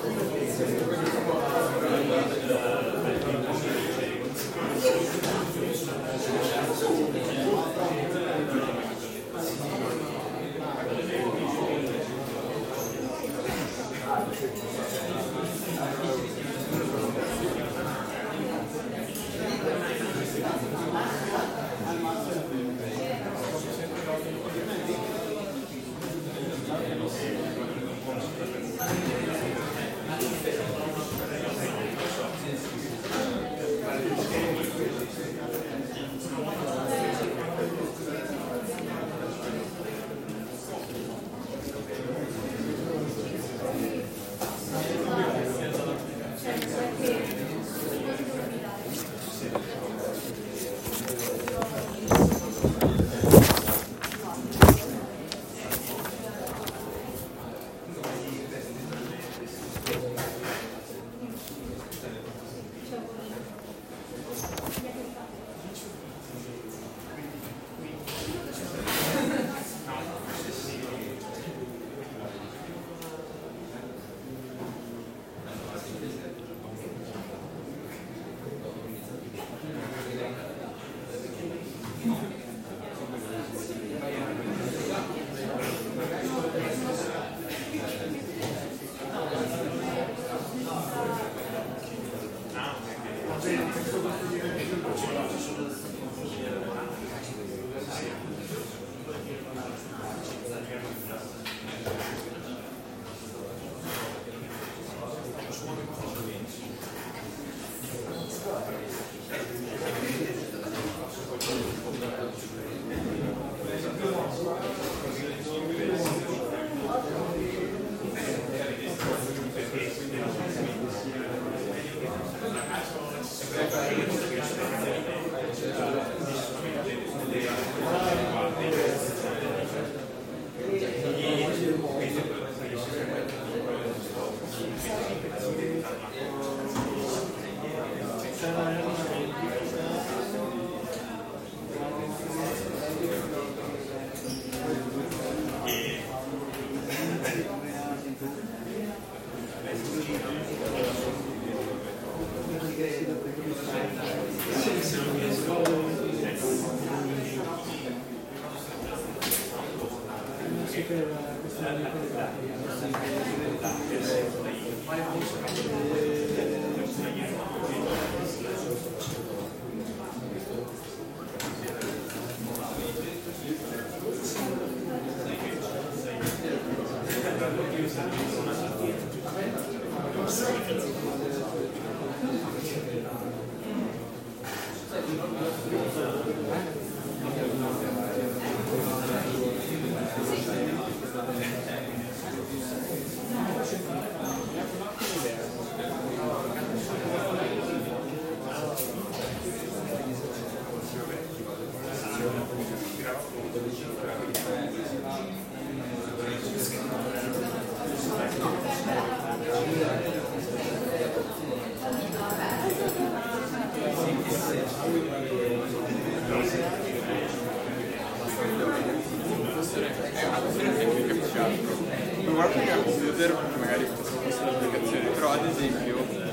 C: Guarda che al computer magari questa l'applicazione, però ad esempio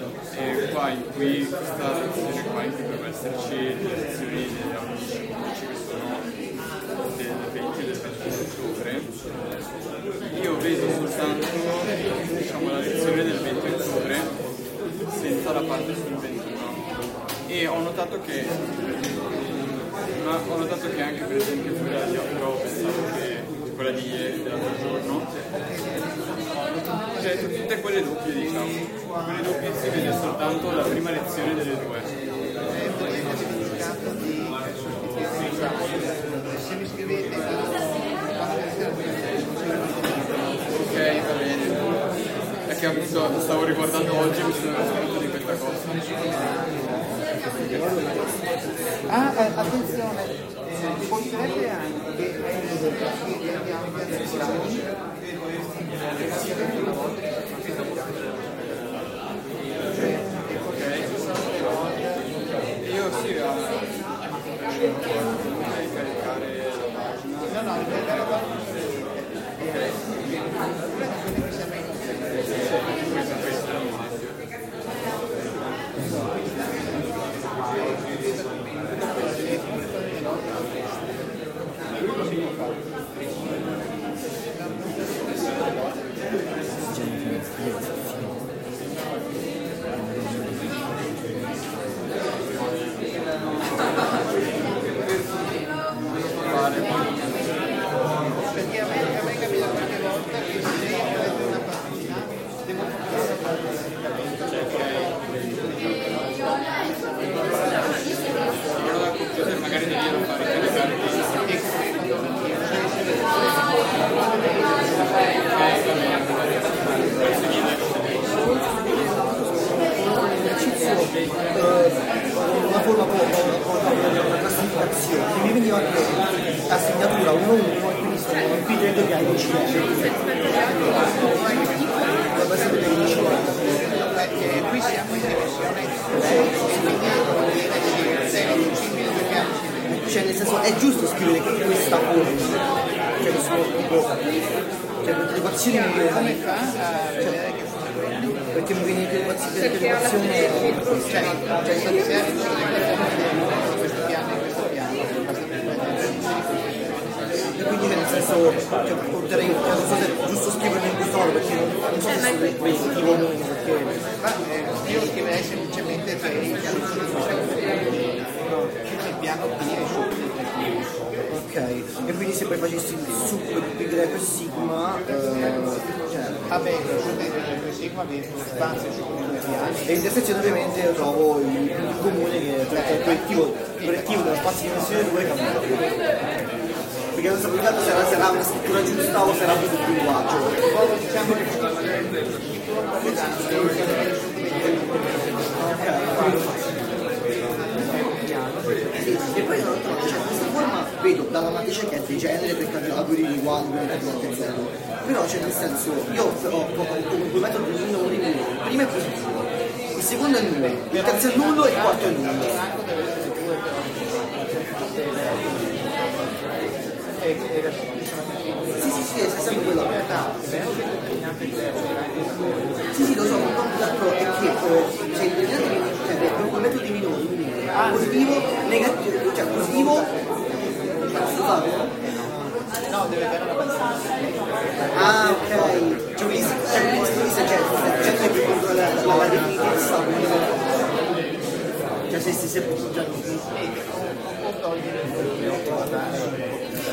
C: eh, qua in cui questa sezione qua in cui dovrebbe esserci le lezioni delle undici che sono del venti e del ventuno ottobre, io vedo soltanto diciamo la lezione del venti ottobre senza la parte sul ventuno e ho notato che ma ho notato che anche per esempio quella di però pensavo che quella di ieri, dell'altro giorno, cioè tutte quelle doppie diciamo, quelle doppie si vede soltanto la prima lezione delle due.
A: Se mi scrivete
C: Ok, va bene. Perché appunto stavo riguardando oggi e mi sono reso conto di questa cosa.
A: Ah, eh, attenzione, eh, potrebbe anche che abbiamo delle frasi
C: Ok.
A: Perché qui siamo in dimensione tre, vuol dire che sei riducibile due piani simmetrici.
D: Cioè nel senso è giusto scrivere questa forma, cioè lo scopo, cioè le equazioni mi viene
A: Come fa a vedere che funziona?
D: perché mi viene più l'equazione,
A: Cioè, cioè sostanzialmente di questo piano e questo piano, basta
D: e quindi nel senso cioè, porterei, cioè, non so se è giusto scriverlo in questo modo perché non, non so se è positivo o meno, perché
A: ma eh, io scriverei semplicemente per il piano il piano P è su.
D: ok, e quindi se poi facessi il sup di pi greco e sigma, eh, cioè,
A: Vabbè, lo su dentro sigma avete uno spazio su due piani.
D: e intersezione ovviamente trovo il punto comune che è il correttivo, il correttivo dello spazio di dimensione due cambiato. Perché non sapevo tanto se era, se era una scrittura giusta o se era tutto il linguaggio.
A: Diciamo che
D: E poi tra l'altro c'è questa forma, vedo dalla matrice che è degenere perché ha due linee uguali, due linee zero. Però c'è nel senso, io ho, ho, ho due metodi di minori, il primo è positivo, il secondo è nullo, il terzo è nullo e il quarto è nullo. Sì, sì, sì, è sempre quello. Sì, sì, lo so, ma l'altro è che eh, c'è il determinante, cioè per metodi minori, positivo, negativo, cioè positivo,
A: no, deve avere una balzata.
D: ah, ok, cioè quindi se c'è c'è che controlla la definizione, cioè se si sempre già
A: O togliere il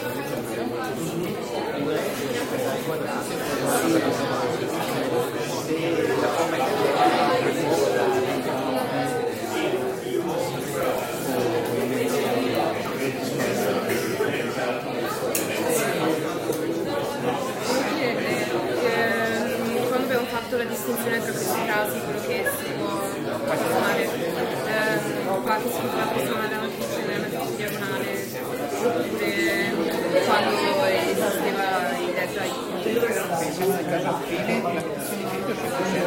E: quando abbiamo fatto la distinzione tra questi casi, quello che si può trasformare ehm, qua che si può trasformare da matrice nella matrice diagonale, oppure quando esisteva il delta I.
A: Pensiamo nel caso fine, la funzione di finito è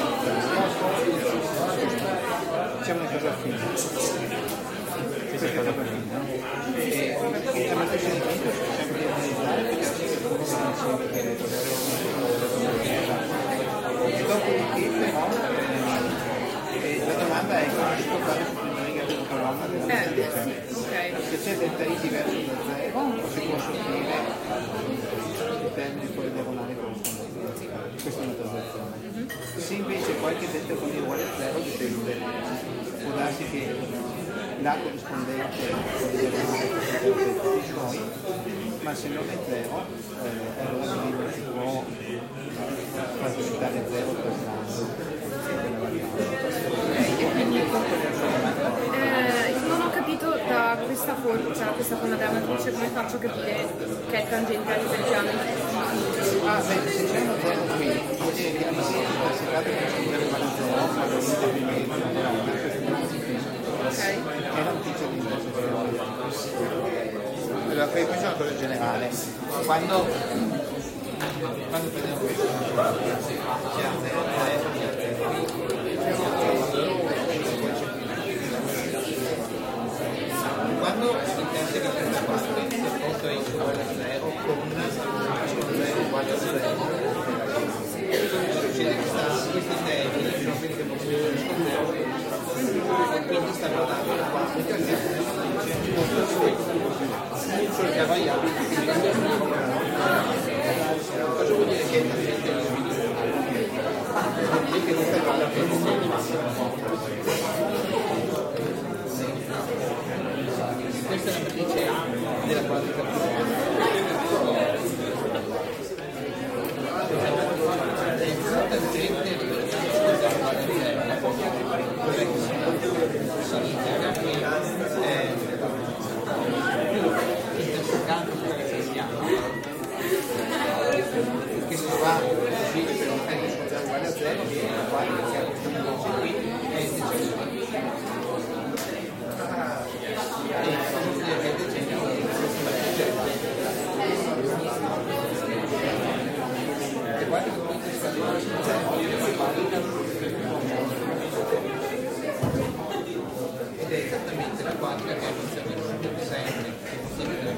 A: diciamo nel caso fine. Questo è il caso fine, no? E la matrice di finito è sempre di analizzare perché dopodiché però eh, la domanda è come si può fare su una riga della colonna della matrice.
E: Ok.
A: Se c'è delta I diverso da zero o si può scegliere il termine poi diagonale corrispondente. Questa è una transazione. Se invece qualche delta con I uguale a zero dipende, può darsi che la corrispondente con il diagonale corrispondente i suoi, ma se non è zero eh, allora non si può far diventare zero trasando quella variabile.
E: Eh, non ho capito da questa forma, cioè da questa forma della matrice come faccio a capire che è tangente all'interno.
A: Ah, beh, se c'è uno zero qui, vuol dire che la si tratta di considerare uguale a zero, ma lo dice prima di considerare una
E: Ok.
A: è la notizia di intersezione. Allora, questa è una cosa generale. Quando, quando prendiamo questo, quando si interseca questa parte, se posto è uguale a zero con zero uguale a zero, succede che sta, questi termini sono quelli che possono rispondere, quindi sta guardando la parte che sono le variabili cosa vuol dire che è tangente al limite? Vuol dire che questa è uguale a questa è la matrice A della quadrica significa che intersecando questa sezione che si va così per un n squadrato uguale a zero viene la quadrica che ha questa matrice qui è intersecante e cosa vuol dire che è degenere questa matrice quantica che è funzione sempre, che funziona della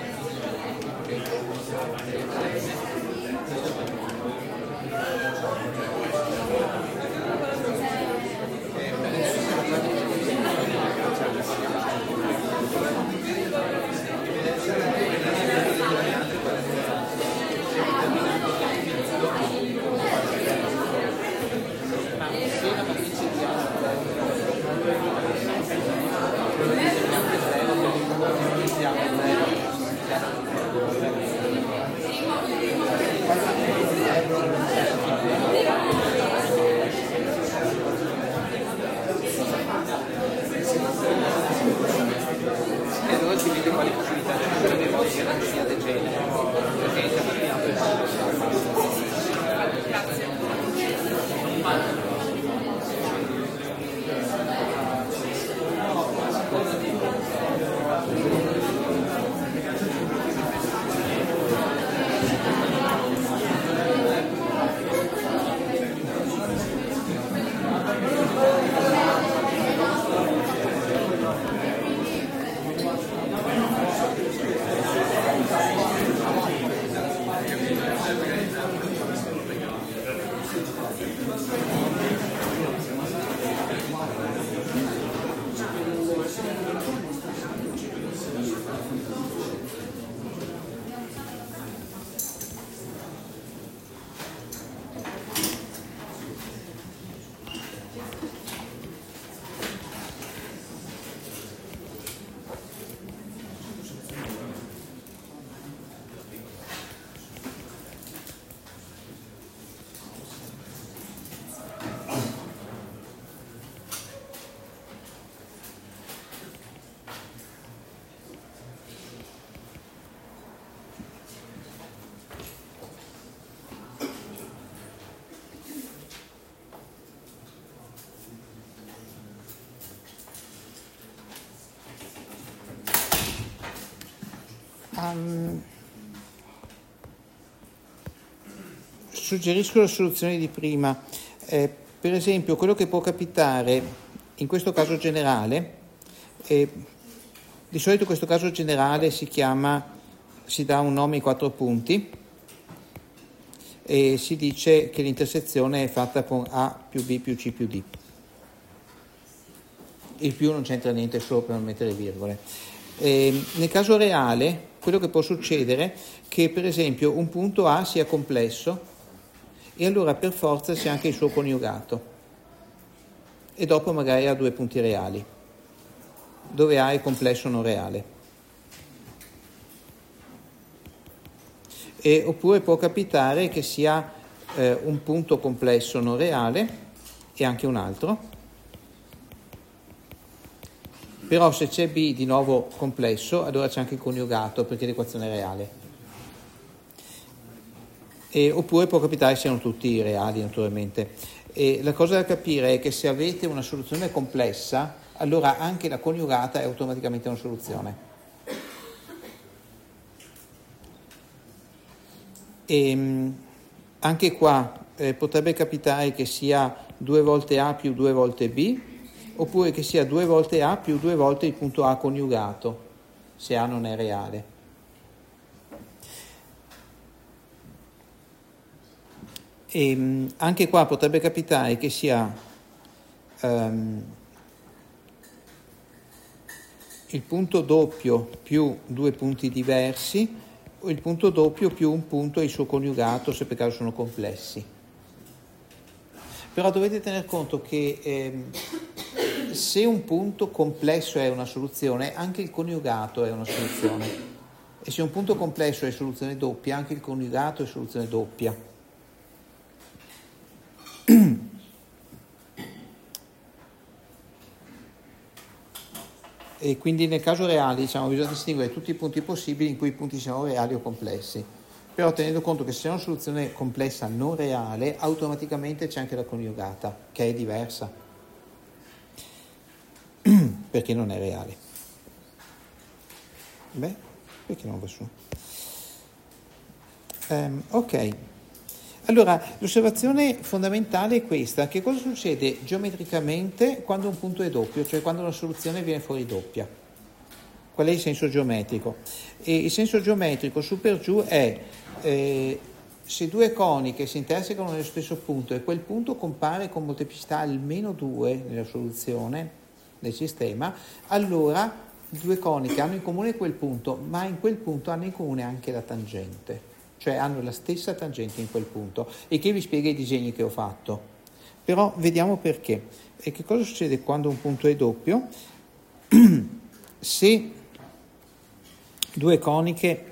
A: Um, suggerisco la soluzione di prima. Eh, per esempio, quello che può capitare in questo caso generale, eh, di solito in questo caso generale si chiama, si dà un nome ai quattro punti e si dice che l'intersezione è fatta con A più B più C più D. Il più non c'entra niente, solo per non mettere virgole. Eh, nel caso reale, quello che può succedere è che per esempio un punto A sia complesso e allora per forza c'è anche il suo coniugato e dopo magari ha due punti reali dove A è complesso non reale. E, oppure può capitare che sia eh, un punto complesso non reale e anche un altro, però se c'è B di nuovo complesso allora c'è anche il coniugato perché l'equazione è reale. E, oppure può capitare che siano tutti reali naturalmente. E la cosa da capire è che se avete una soluzione complessa allora anche la coniugata è automaticamente una soluzione. E anche qua eh, potrebbe capitare che sia due volte A più due volte B, oppure che sia due volte A più due volte il punto A coniugato, se A non è reale. E anche qua potrebbe capitare che sia um, il punto doppio più due punti diversi o il punto doppio più un punto e il suo coniugato se per caso sono complessi. Però dovete tener conto che ehm, se un punto complesso è una soluzione, anche il coniugato è una soluzione. E se un punto complesso è soluzione doppia, anche il coniugato è soluzione doppia. E quindi nel caso reale, diciamo, bisogna distinguere tutti i punti possibili in cui i punti siano reali o complessi. Però tenendo conto che se c'è una soluzione complessa non reale, automaticamente c'è anche la coniugata, che è diversa, perché non è reale. Beh, perché non va su? Um, ok, Allora, l'osservazione fondamentale è questa: che cosa succede geometricamente quando un punto è doppio, cioè quando una soluzione viene fuori doppia? Qual è il senso geometrico? E il senso geometrico su per giù è eh, se due coniche si intersecano nello stesso punto e quel punto compare con molteplicità almeno due nella soluzione del sistema, allora due coniche hanno in comune quel punto, ma in quel punto hanno in comune anche la tangente, cioè hanno la stessa tangente in quel punto, e che vi spiega i disegni che ho fatto. Però vediamo perché. E che cosa succede quando un punto è doppio? Se due coniche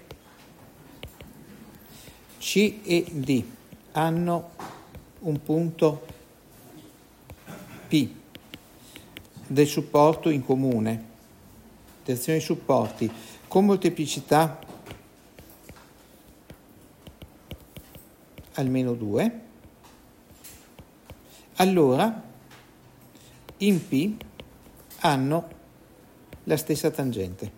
A: C e D hanno un punto P del supporto in comune, direzione dei supporti, con molteplicità almeno due, allora in P hanno la stessa tangente.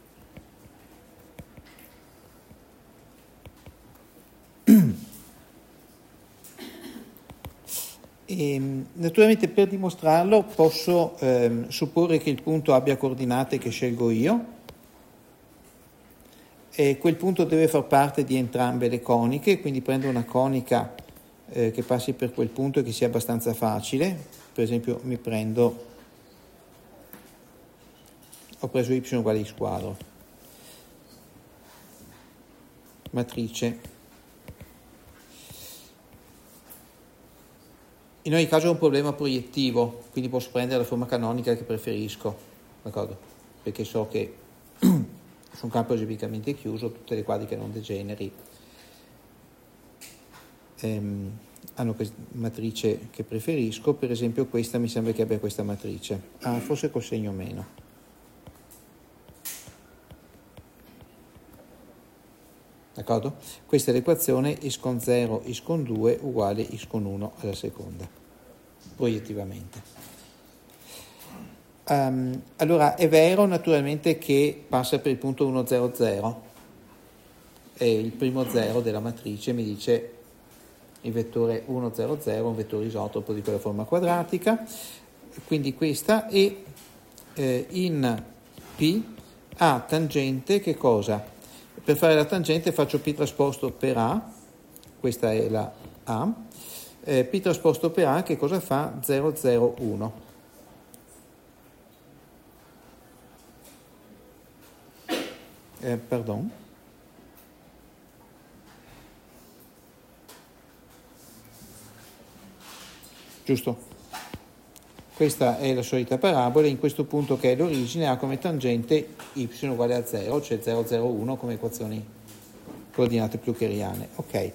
A: E, naturalmente per dimostrarlo posso ehm, supporre che il punto abbia coordinate che scelgo io, e quel punto deve far parte di entrambe le coniche, quindi prendo una conica eh, che passi per quel punto e che sia abbastanza facile. Per esempio mi prendo, ho preso y uguale a x quadro, matrice. In ogni caso è un problema proiettivo, quindi posso prendere la forma canonica che preferisco, d'accordo? Perché so che su un campo geometricamente chiuso tutte le quadriche non degeneri ehm, hanno questa matrice che preferisco. Per esempio questa mi sembra che abbia questa matrice, ah, forse col segno meno. D'accordo? Questa è l'equazione x con zero, x con due uguale x con uno alla seconda, proiettivamente. Um, allora, è vero naturalmente che passa per il punto uno zero zero, e il primo zero della matrice mi dice il vettore uno zero zero, un vettore isotropo di quella forma quadratica, quindi questa, e eh, in P ha tangente che cosa? Per fare la tangente faccio P trasposto per A, questa è la A, eh, P trasposto per A che cosa fa? zero zero uno. Eh, pardon. Giusto? Questa è la solita parabola, in questo punto che è l'origine ha come tangente y uguale a zero, cioè zero zero uno come equazioni coordinate pluckeriane. Ok,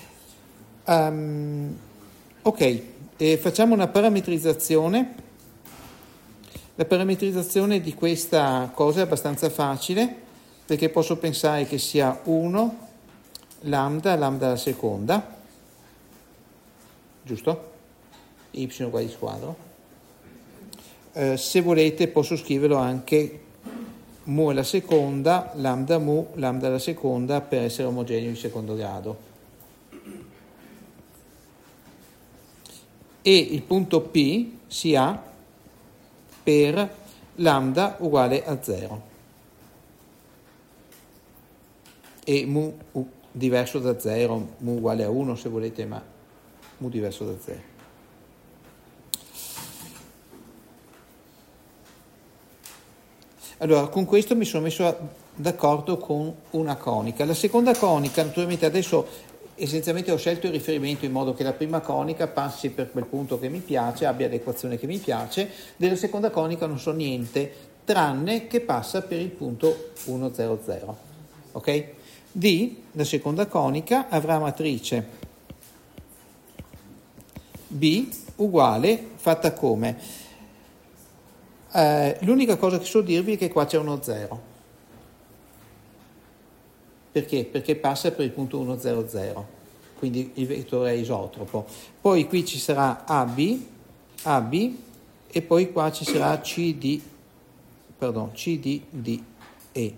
A: um, ok, e facciamo una parametrizzazione. La parametrizzazione di questa cosa è abbastanza facile, perché posso pensare che sia uno lambda, lambda alla seconda, giusto? Y uguale a x quadro. Uh, se volete posso scriverlo anche mu alla seconda, lambda mu, lambda alla seconda, per essere omogeneo di secondo grado. E il punto P si ha per lambda uguale a zero. E mu uh, diverso da zero, mu uguale a uno se volete, ma mu diverso da zero. Allora, con questo mi sono messo d'accordo con una conica. La seconda conica, naturalmente adesso essenzialmente ho scelto il riferimento in modo che la prima conica passi per quel punto che mi piace, abbia l'equazione che mi piace. Della seconda conica non so niente, tranne che passa per il punto uno zero zero. Ok? D, la seconda conica, avrà matrice B uguale, fatta come? Uh, l'unica cosa che so dirvi è che qua c'è uno zero. Perché? Perché passa per il punto uno zero zero, quindi il vettore è isotropo. Poi qui ci sarà A B, A B, e poi qua ci sarà C D, pardon, C D D E.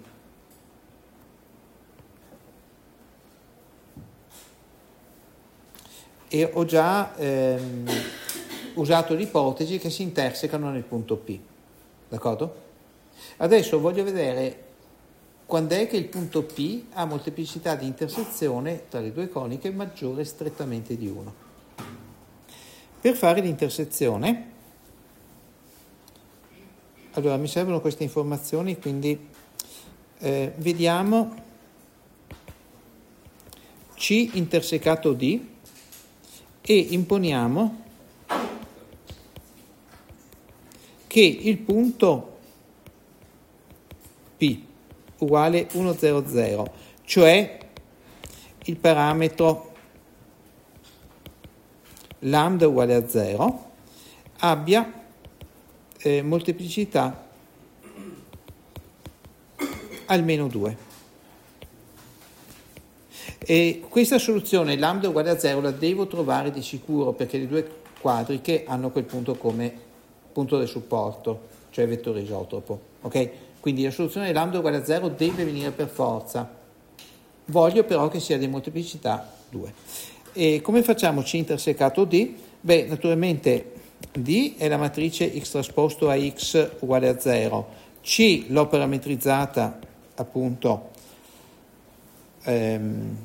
A: e ho già ehm, usato l'ipotesi che si intersecano nel punto P, d'accordo? Adesso voglio vedere quando è che il punto P ha molteplicità di intersezione tra le due coniche maggiore strettamente di uno. Per fare l'intersezione, allora mi servono queste informazioni, quindi eh, vediamo C intersecato D e imponiamo che il punto P uguale uno zero zero, cioè il parametro lambda uguale a zero, abbia eh, molteplicità almeno due. E questa soluzione lambda uguale a zero la devo trovare di sicuro, perché le due quadriche hanno quel punto come punto del supporto, cioè vettore isotropo, ok? Quindi la soluzione lambda uguale a zero deve venire per forza. Voglio però che sia di molteplicità due. E come facciamo C intersecato D? Beh, naturalmente D è la matrice X trasposto a X uguale a zero. C l'ho parametrizzata appunto ehm,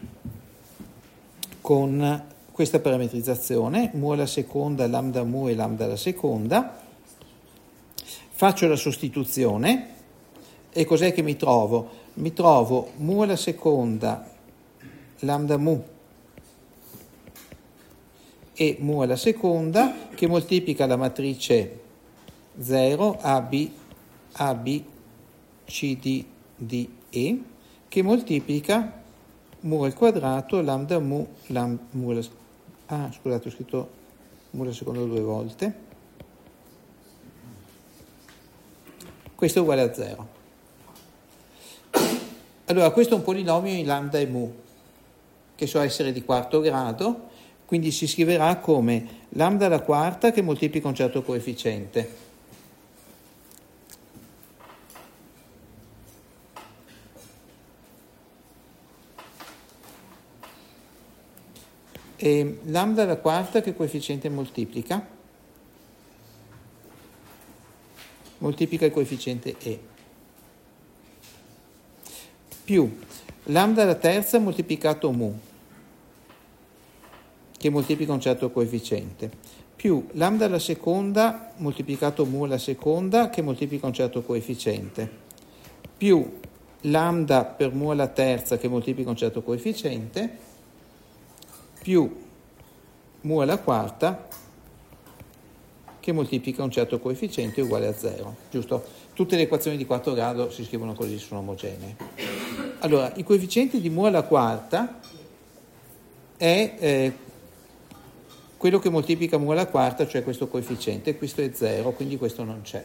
A: con questa parametrizzazione, mu alla seconda, lambda mu e lambda alla seconda. Faccio la sostituzione e cos'è che mi trovo? Mi trovo mu alla seconda, lambda mu e mu alla seconda che moltiplica la matrice zero A B A B C D D E che moltiplica mu al quadrato lambda mu, lambda mu alla, ah scusate ho scritto mu alla seconda due volte, questo è uguale a zero. Allora questo è un polinomio in lambda e mu che so essere di quarto grado, quindi si scriverà come lambda alla quarta che moltiplica un certo coefficiente. E lambda alla quarta che coefficiente moltiplica? Moltiplica il coefficiente E. Più lambda alla terza moltiplicato mu, che moltiplica un certo coefficiente, più lambda alla seconda moltiplicato mu alla seconda, che moltiplica un certo coefficiente, più lambda per mu alla terza, che moltiplica un certo coefficiente, più mu alla quarta, che moltiplica un certo coefficiente uguale a zero, giusto? Tutte le equazioni di quarto grado si scrivono così, sono omogenee. Allora, il coefficiente di mu alla quarta è eh, quello che moltiplica mu alla quarta, cioè questo coefficiente, questo è zero, quindi questo non c'è.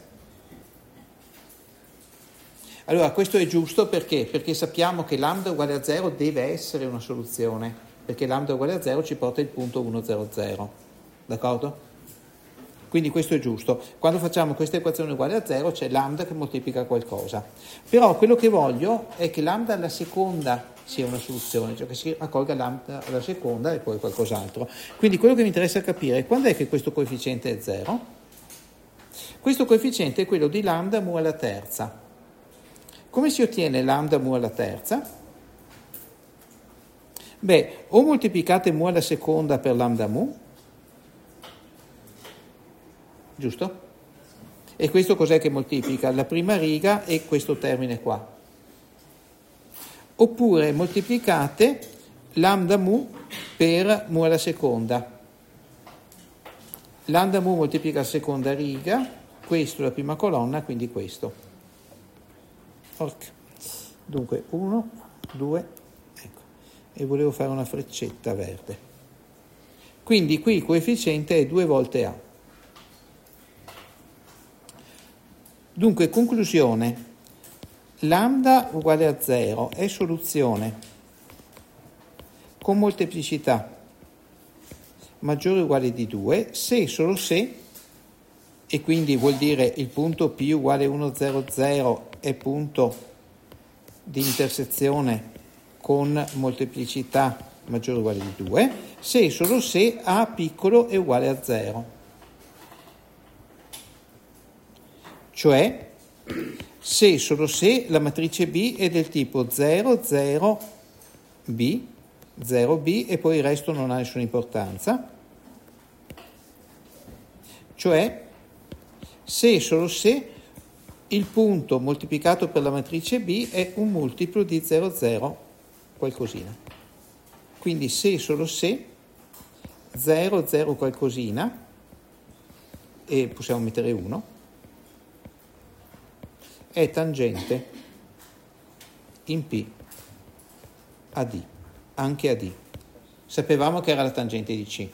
A: Allora, questo è giusto perché? Perché sappiamo che lambda uguale a zero deve essere una soluzione, perché lambda uguale a zero ci porta il punto uno zero zero, d'accordo? Quindi questo è giusto. Quando facciamo questa equazione uguale a zero c'è lambda che moltiplica qualcosa. Però quello che voglio è che lambda alla seconda sia una soluzione, cioè che si raccolga lambda alla seconda e poi qualcos'altro. Quindi quello che mi interessa capire è quando è che questo coefficiente è zero. Questo coefficiente è quello di lambda mu alla terza. Come si ottiene lambda mu alla terza? Beh, o moltiplicate mu alla seconda per lambda mu, giusto? E questo cos'è che moltiplica? La prima riga e questo termine qua. Oppure moltiplicate lambda mu per mu alla seconda. Lambda mu moltiplica la seconda riga, questo è la prima colonna, quindi questo. Okay. Dunque uno, due, ecco. E volevo fare una freccetta verde. Quindi qui il coefficiente è due volte A. Dunque, conclusione, lambda uguale a zero è soluzione con molteplicità maggiore o uguale di due se e solo se, e quindi vuol dire il punto P uguale uno zero zero è punto di intersezione con molteplicità maggiore o uguale di due, se e solo se A piccolo è uguale a zero. Cioè, se e solo se la matrice B è del tipo zero, zero, B, zero, B e poi il resto non ha nessuna importanza. Cioè, se e solo se il punto moltiplicato per la matrice B è un multiplo di zero, zero, qualcosina. Quindi se e solo se zero, zero, qualcosina, e possiamo mettere uno, è tangente in P a D, anche a D. Sapevamo che era la tangente di C.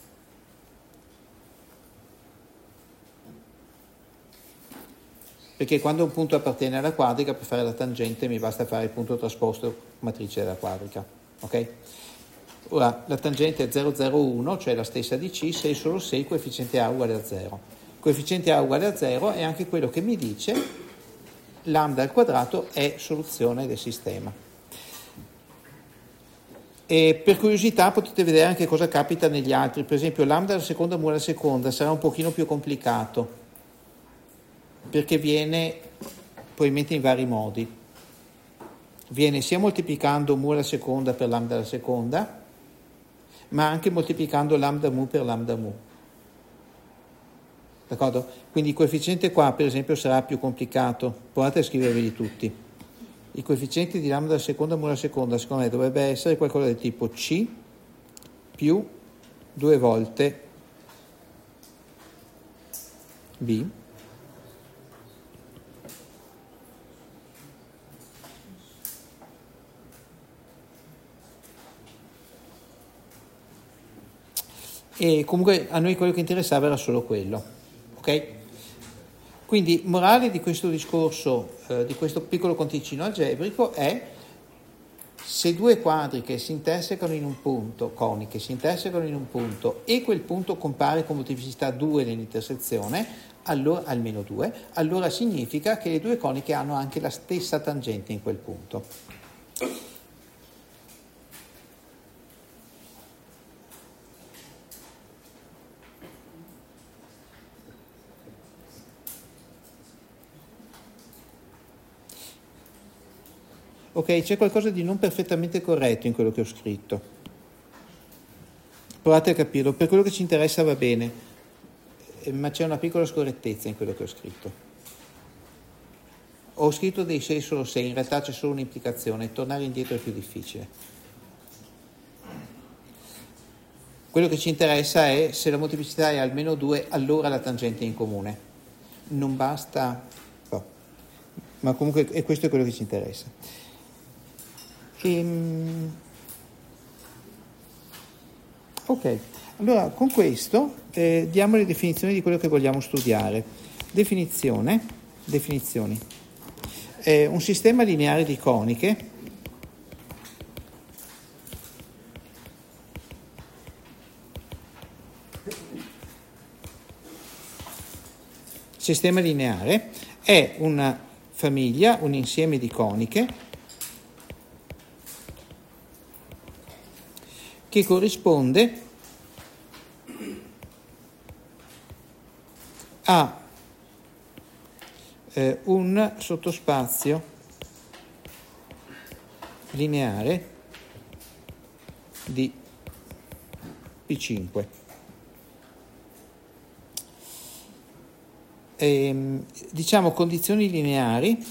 A: Perché quando un punto appartiene alla quadrica, per fare la tangente mi basta fare il punto trasposto matrice della quadrica. Ok? Ora, la tangente è zero, zero, uno, cioè la stessa di C, se e solo se il coefficiente A uguale a zero. Il coefficiente A uguale a zero è anche quello che mi dice lambda al quadrato è soluzione del sistema. E per curiosità potete vedere anche cosa capita negli altri. Per esempio lambda alla seconda mu alla seconda sarà un pochino più complicato, perché viene probabilmente in vari modi. Viene sia moltiplicando mu alla seconda per lambda alla seconda, ma anche moltiplicando lambda mu per lambda mu. D'accordo? Quindi il coefficiente qua, per esempio, sarà più complicato. Provate a scriverveli tutti. Il coefficiente di lambda alla seconda mu alla seconda, secondo me, dovrebbe essere qualcosa del tipo C più due volte B e comunque a noi quello che interessava era solo quello, ok? Quindi morale di questo discorso, eh, di questo piccolo conticino algebrico è: se due quadriche si intersecano in un punto, coniche si intersecano in un punto e quel punto compare con molteplicità due nell'intersezione, allora, almeno due, allora significa che le due coniche hanno anche la stessa tangente in quel punto. Ok, c'è qualcosa di non perfettamente corretto in quello che ho scritto. Provate a capirlo. Per quello che ci interessa va bene, ma c'è una piccola scorrettezza in quello che ho scritto. Ho scritto dei se solo se, in realtà c'è solo un'implicazione, tornare indietro è più difficile. Quello che ci interessa è se la molteplicità è almeno due, allora la tangente è in comune. Non basta, no. Ma comunque e questo è quello che ci interessa. Ehm, ok, allora con questo eh, diamo le definizioni di quello che vogliamo studiare. Definizione, definizioni. Eh, un sistema lineare di coniche sistema lineare è una famiglia, un insieme di coniche che corrisponde a eh, un sottospazio lineare di P cinque. E, diciamo condizioni lineari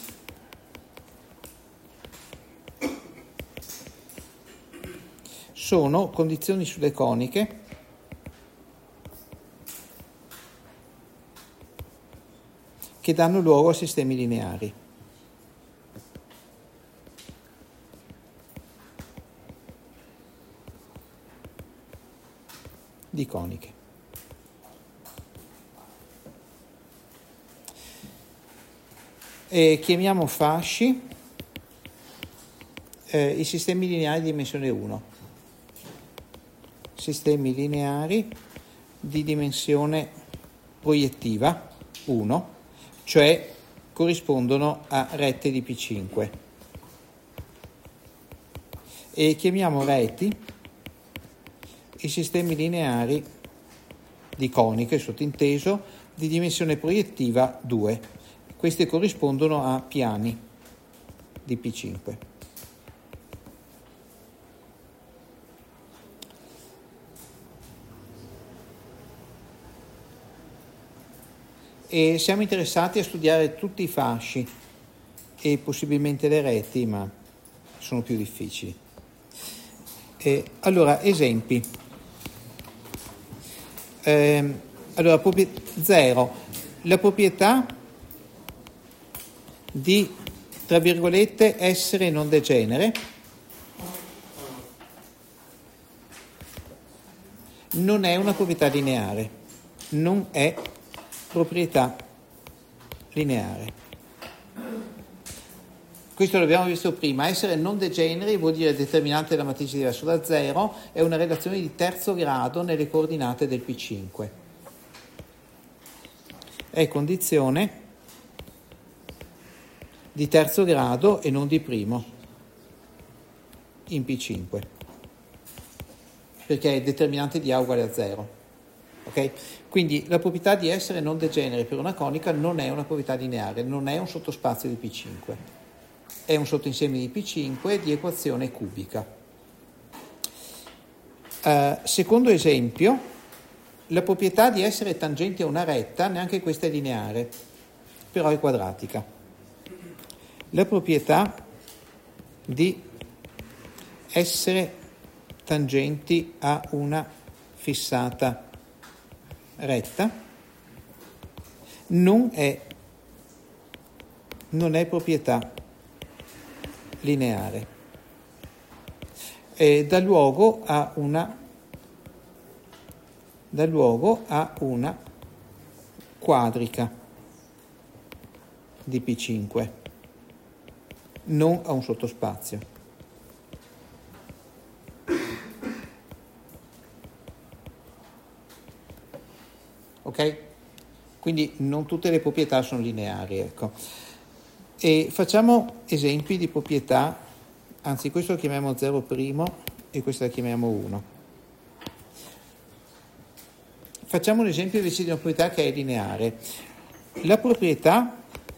A: sono condizioni sulle coniche che danno luogo a sistemi lineari. Di coniche. E chiamiamo fasci eh, i sistemi lineari di dimensione uno. Sistemi lineari di dimensione proiettiva uno, cioè corrispondono a rette di P cinque. E chiamiamo reti i sistemi lineari di coniche, sottinteso, di dimensione proiettiva due. Questi corrispondono a piani di P cinque. E siamo interessati a studiare tutti i fasci e possibilmente le reti, ma sono più difficili. E allora, esempi. Eh, allora, zero. La proprietà di, tra virgolette, essere non degenere non è una proprietà lineare, non è proprietà lineare. Questo l'abbiamo visto prima. Essere non degeneri vuol dire determinante della matrice diverso da zero, è una relazione di terzo grado nelle coordinate del P cinque. È condizione di terzo grado e non di primo in P cinque, perché è determinante di A uguale a zero. Okay? Quindi la proprietà di essere non degeneri per una conica non è una proprietà lineare, non è un sottospazio di P cinque, è un sottoinsieme di P cinque di equazione cubica. Uh, secondo esempio, la proprietà di essere tangenti a una retta, neanche questa è lineare, però è quadratica. La proprietà di essere tangenti a una fissata retta non è, non è proprietà lineare, e dà luogo a una dà luogo a una quadrica di P cinque, non a un sottospazio. Ok? Quindi non tutte le proprietà sono lineari, ecco. E facciamo esempi di proprietà, anzi questo lo chiamiamo zero primo e questo la chiamiamo uno. Facciamo un esempio invece di una proprietà che è lineare. La proprietà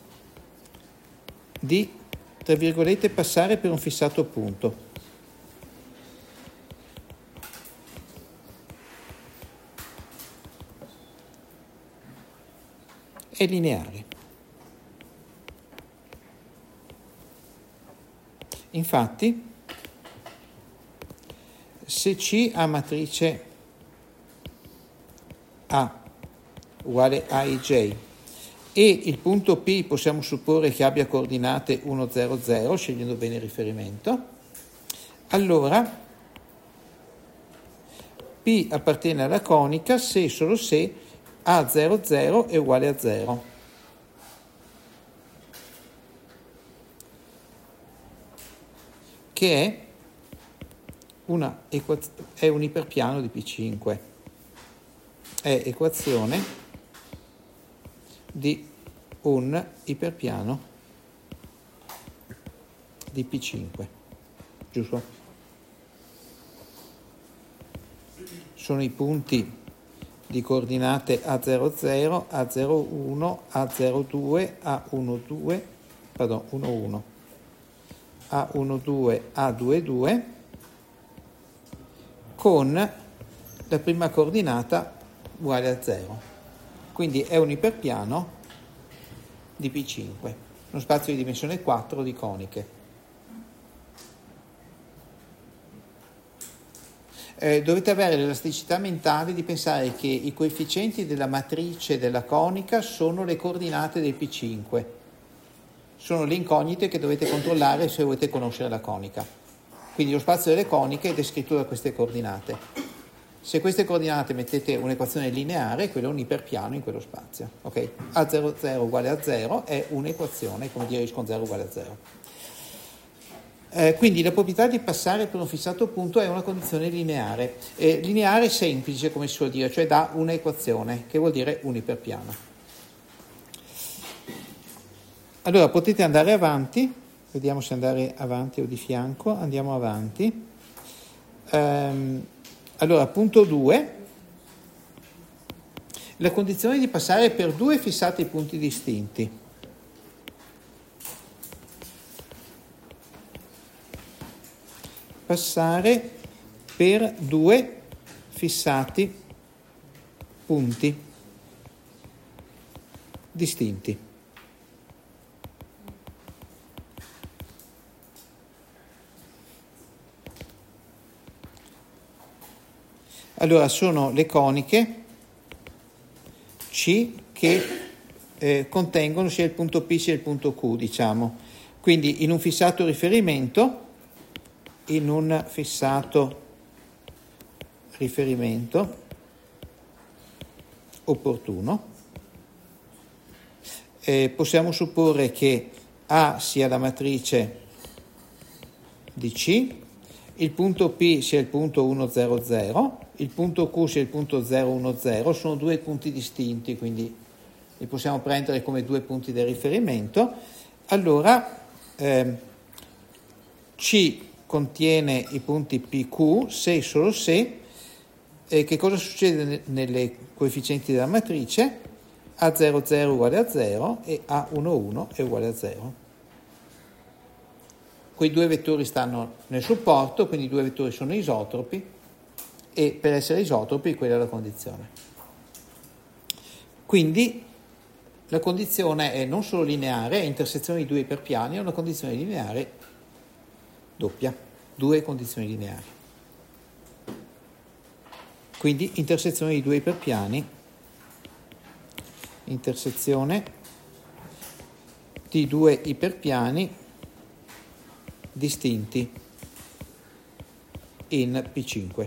A: di, tra virgolette, passare per un fissato punto. È lineare. Infatti, se C ha matrice A uguale a I J e il punto P possiamo supporre che abbia coordinate uno, zero, zero, scegliendo bene il riferimento, allora P appartiene alla conica se e solo se A zero, zero è uguale a zero. Che è, una equaz- è un iperpiano di P cinque. È equazione di un iperpiano di P cinque. Giusto? Sono i punti di coordinate A zero zero, A zero uno, A zero due, A uno due, pardon, uno uno, A uno due, A due due, con la prima coordinata uguale a zero. Quindi è un iperpiano di P cinque, uno spazio di dimensione quattro di coniche. Eh, dovete avere l'elasticità mentale di pensare che i coefficienti della matrice della conica sono le coordinate del P cinque, sono le incognite che dovete controllare se volete conoscere la conica. Quindi lo spazio delle coniche è descritto da queste coordinate. Se queste coordinate mettete un'equazione lineare, quello è un iperpiano in quello spazio. Okay? A zero zero uguale a zero è un'equazione, come dire con zero uguale a zero. Eh, quindi la proprietà di passare per un fissato punto è una condizione lineare, eh, lineare semplice come si suol dire, cioè da una equazione, che vuol dire un iperpiano. Allora potete andare avanti, vediamo se andare avanti o di fianco, andiamo avanti. Ehm, Allora, punto due, la condizione di passare per due fissati punti distinti. Passare per due fissati punti distinti. Allora, sono le coniche C che eh, contengono sia il punto P sia il punto Q, diciamo. Quindi in un fissato riferimento, in un fissato riferimento opportuno, eh, possiamo supporre che A sia la matrice di C, il punto P sia il punto uno zero zero, il punto Q sia il punto zero uno zero, sono due punti distinti, quindi li possiamo prendere come due punti di riferimento. Allora eh, C contiene i punti P Q se e solo se, eh, che cosa succede nelle coefficienti della matrice? A zero zero uguale a zero e A uno uno è uguale a zero. Quei due vettori stanno nel supporto, quindi i due vettori sono isotropi e per essere isotropi quella è la condizione. Quindi la condizione è non solo lineare, è intersezione di due iperpiani, è una condizione lineare doppia, due condizioni lineari. Quindi intersezione di due iperpiani, intersezione di due iperpiani distinti in P cinque.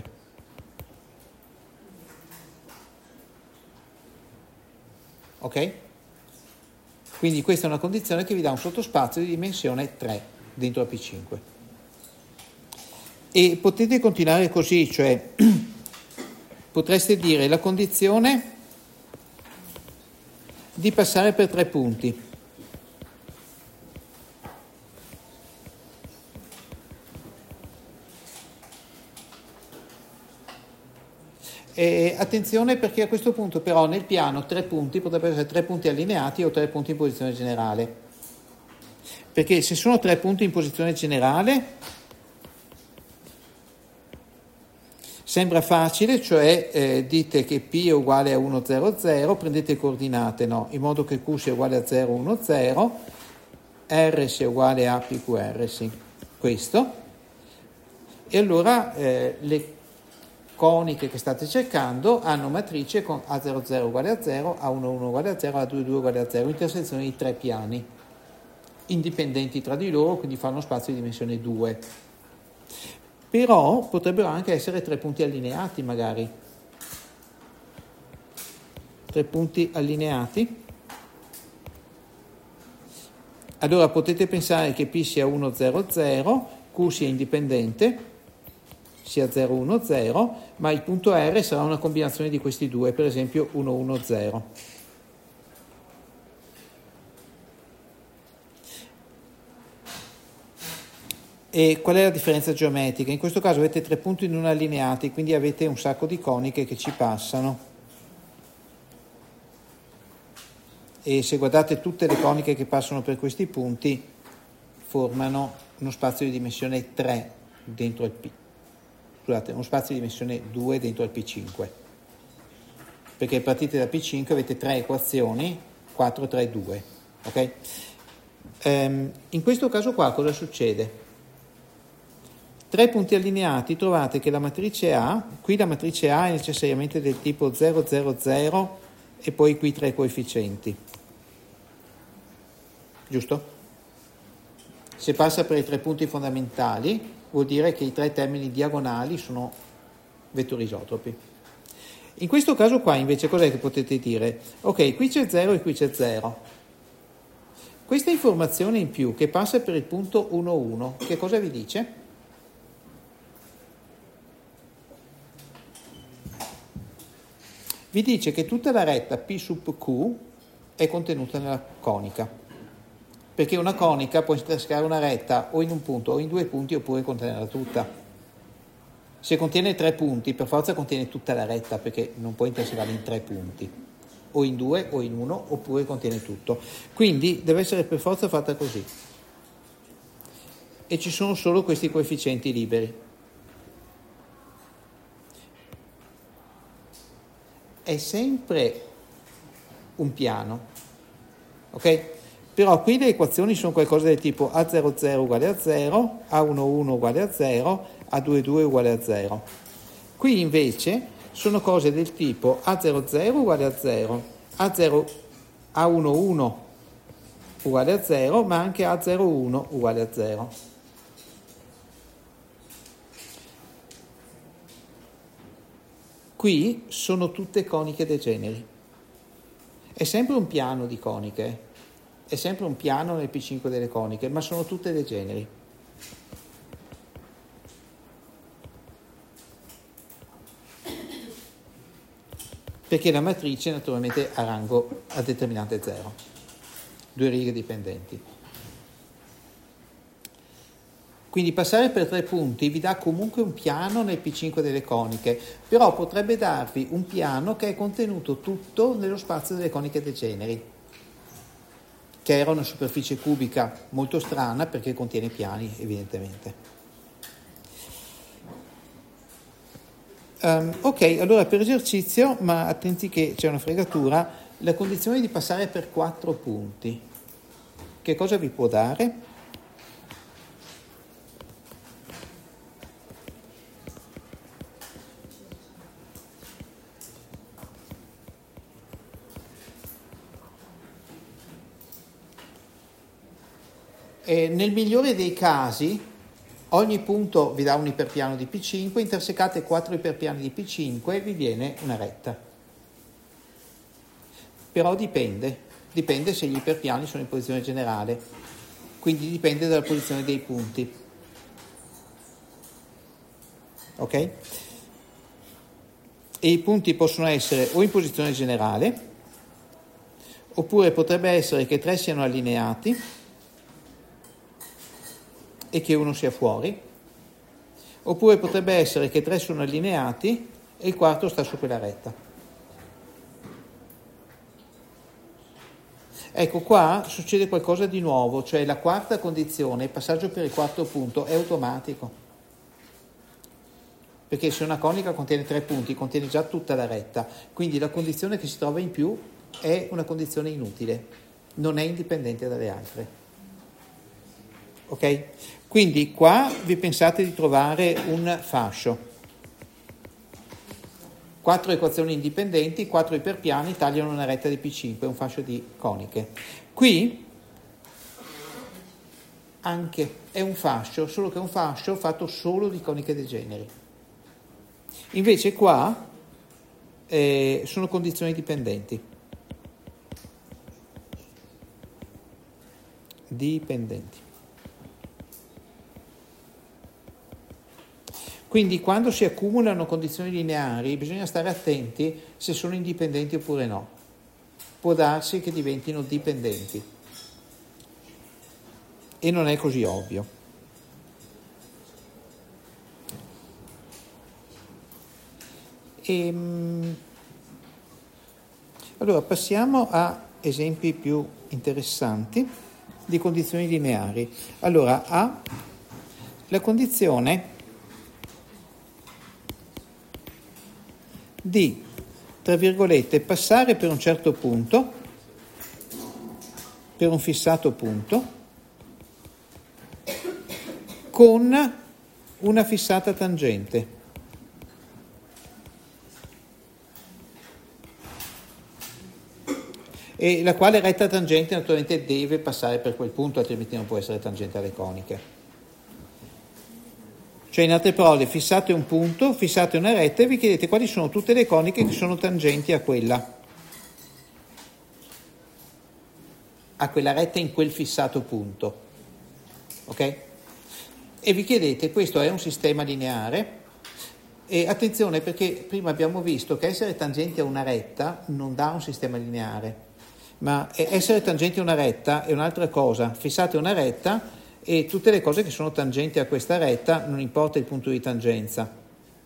A: Ok? Quindi questa è una condizione che vi dà un sottospazio di dimensione tre dentro a P cinque. E potete continuare così, cioè potreste dire la condizione di passare per tre punti. E attenzione, perché a questo punto però nel piano tre punti potrebbero essere tre punti allineati o tre punti in posizione generale, perché se sono tre punti in posizione generale sembra facile, cioè eh, dite che P è uguale a uno zero zero, prendete coordinate, no, in modo che Q sia uguale a zero uno zero, R sia uguale a P Q R, sì, questo, e allora eh, le coniche che state cercando hanno matrice con A zero zero uguale a zero, A uno uno uguale a zero, A due due uguale a zero, intersezione di tre piani indipendenti tra di loro, quindi fanno spazio di dimensione due. Però potrebbero anche essere tre punti allineati, magari tre punti allineati. Allora potete pensare che P sia uno zero zero, Q sia indipendente, sia zero uno zero, ma il punto R sarà una combinazione di questi due, per esempio uno uno zero. E qual è la differenza geometrica? In questo caso avete tre punti non allineati, quindi avete un sacco di coniche che ci passano. E se guardate tutte le coniche che passano per questi punti formano uno spazio di dimensione tre dentro il P. Scusate, uno spazio di dimensione due dentro al P cinque, perché partite da P cinque avete tre equazioni, quattro, tre, due, ok? Ehm, in questo caso qua cosa succede? Tre punti allineati, trovate che la matrice A, qui la matrice A è necessariamente del tipo zero zero zero e poi qui tre coefficienti, giusto? Se passa per i tre punti fondamentali vuol dire che i tre termini diagonali sono vettori isotropi. In questo caso qua invece cos'è che potete dire? Ok, qui c'è zero e qui c'è zero. Questa informazione in più che passa per il punto uno uno, che cosa vi dice? Vi dice che tutta la retta P sub Q è contenuta nella conica, perché una conica può intersecare una retta o in un punto o in due punti oppure contenerla tutta. Se contiene tre punti, per forza contiene tutta la retta, perché non può intersecare in tre punti, o in due o in uno, oppure contiene tutto. Quindi deve essere per forza fatta così. E ci sono solo questi coefficienti liberi. È sempre un piano, ok? Però qui le equazioni sono qualcosa del tipo A zero zero uguale a zero, A uno uno uguale a zero, A due due uguale a zero. Qui invece sono cose del tipo A zero zero uguale a zero, A zero, A uno uno uguale a zero, ma anche A zero uno uguale a zero. Qui sono tutte coniche degeneri. È sempre un piano di coniche, è sempre un piano nel P cinque delle coniche, ma sono tutte degeneri. Perché la matrice naturalmente ha rango a determinante zero, due righe dipendenti. Quindi passare per tre punti vi dà comunque un piano nel P cinque delle coniche, però potrebbe darvi un piano che è contenuto tutto nello spazio delle coniche degeneri, che era una superficie cubica molto strana perché contiene piani, evidentemente. Um, ok, allora per esercizio, ma attenti che c'è una fregatura, la condizione di passare per quattro punti, che cosa vi può dare? E nel migliore dei casi ogni punto vi dà un iperpiano di P cinque, intersecate quattro iperpiani di P cinque e vi viene una retta. Però dipende, dipende se gli iperpiani sono in posizione generale, quindi dipende dalla posizione dei punti. Ok? E i punti possono essere o in posizione generale, oppure potrebbe essere che tre siano allineati e che uno sia fuori, oppure potrebbe essere che tre sono allineati e il quarto sta su quella retta. Ecco, qua succede qualcosa di nuovo, cioè la quarta condizione, il passaggio per il quarto punto, è automatico. Perché se una conica contiene tre punti, contiene già tutta la retta, quindi la condizione che si trova in più è una condizione inutile, non è indipendente dalle altre. Ok? Quindi qua vi pensate di trovare un fascio. Quattro equazioni indipendenti, quattro iperpiani tagliano una retta di P cinque, un fascio di coniche. Qui anche è un fascio, solo che è un fascio fatto solo di coniche degeneri. Invece qua eh, sono condizioni dipendenti. Dipendenti. Quindi quando si accumulano condizioni lineari bisogna stare attenti se sono indipendenti oppure no. Può darsi che diventino dipendenti e non è così ovvio. E, allora passiamo a esempi più interessanti di condizioni lineari. Allora A, la condizione di, tra virgolette, passare per un certo punto, per un fissato punto, con una fissata tangente. E la quale retta tangente naturalmente deve passare per quel punto, altrimenti non può essere tangente alle coniche. Cioè in altre parole fissate un punto, fissate una retta e vi chiedete quali sono tutte le coniche che sono tangenti a quella, a quella retta in quel fissato punto. Ok? E vi chiedete, questo è un sistema lineare, e attenzione perché prima abbiamo visto che essere tangenti a una retta non dà un sistema lineare, ma essere tangenti a una retta è un'altra cosa. Fissate una retta e tutte le cose che sono tangenti a questa retta, non importa il punto di tangenza,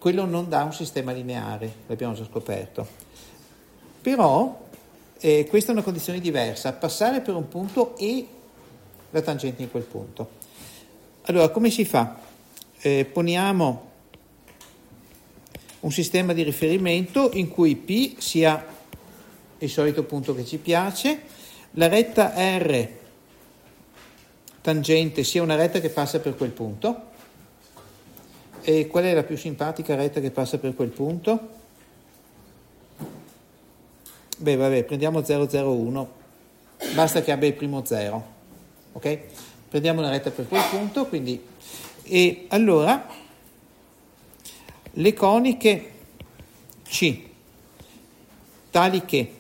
A: quello non dà un sistema lineare, l'abbiamo già scoperto. Però eh, questa è una condizione diversa, passare per un punto e la tangente in quel punto. Allora, come si fa? Eh, poniamo un sistema di riferimento in cui P sia il solito punto che ci piace, la retta R tangente sia una retta che passa per quel punto. E qual è la più simpatica retta che passa per quel punto? Beh, vabbè, prendiamo zero zero uno, basta che abbia il primo zero, ok? Prendiamo una retta per quel punto, quindi, e allora le coniche C, tali che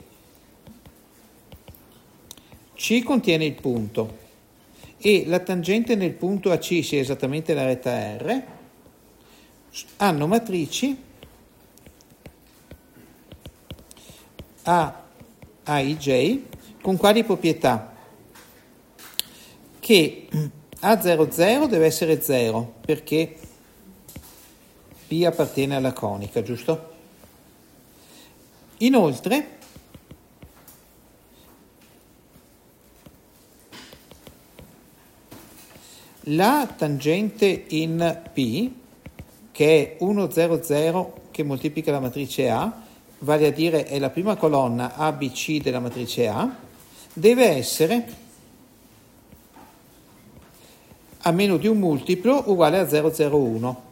A: C contiene il punto e la tangente nel punto A C sia esattamente la retta R, hanno matrici A, A I J con quali proprietà? Che A zero zero deve essere zero perché P appartiene alla conica, giusto? Inoltre la tangente in P, che è uno zero zero che moltiplica la matrice A, vale a dire è la prima colonna A B C della matrice A, deve essere a meno di un multiplo uguale a zero zero uno,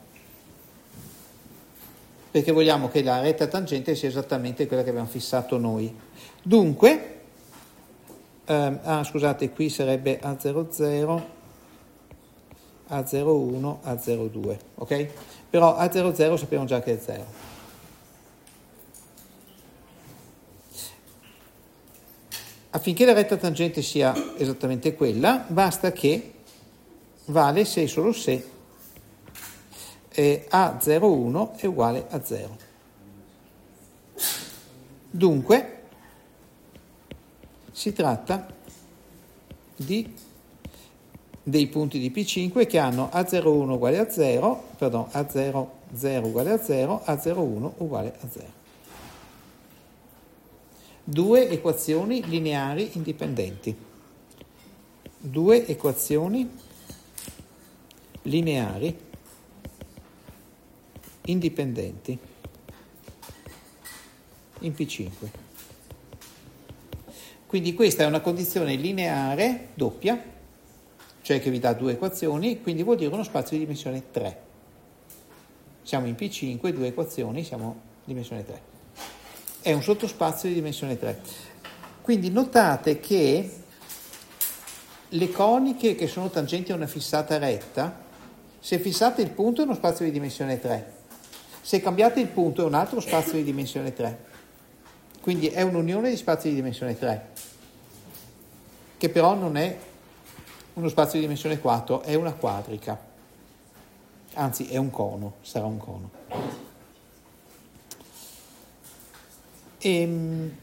A: perché vogliamo che la retta tangente sia esattamente quella che abbiamo fissato noi. Dunque, ehm, ah, scusate, qui sarebbe A zero zero, A zero uno, A zero due, ok? Però A zero zero sappiamo già che è zero. Affinché la retta tangente sia esattamente quella, basta che vale se e solo se eh, A zero uno è uguale a zero. Dunque, si tratta di dei punti di P cinque che hanno A zero uno uguale a zero, pardon, A zero zero uguale a zero, A zero uno uguale a zero. Due equazioni lineari indipendenti. Due equazioni lineari indipendenti in P cinque. Quindi questa è una condizione lineare doppia, cioè che vi dà due equazioni, quindi vuol dire uno spazio di dimensione tre. Siamo in P cinque, due equazioni, siamo in dimensione tre. È un sottospazio di dimensione tre. Quindi notate che le coniche che sono tangenti a una fissata retta, se fissate il punto è uno spazio di dimensione tre, se cambiate il punto è un altro spazio di dimensione tre. Quindi è un'unione di spazi di dimensione tre, che però non è uno spazio di dimensione quattro, è una quadrica, anzi è un cono, sarà un cono. Ehm,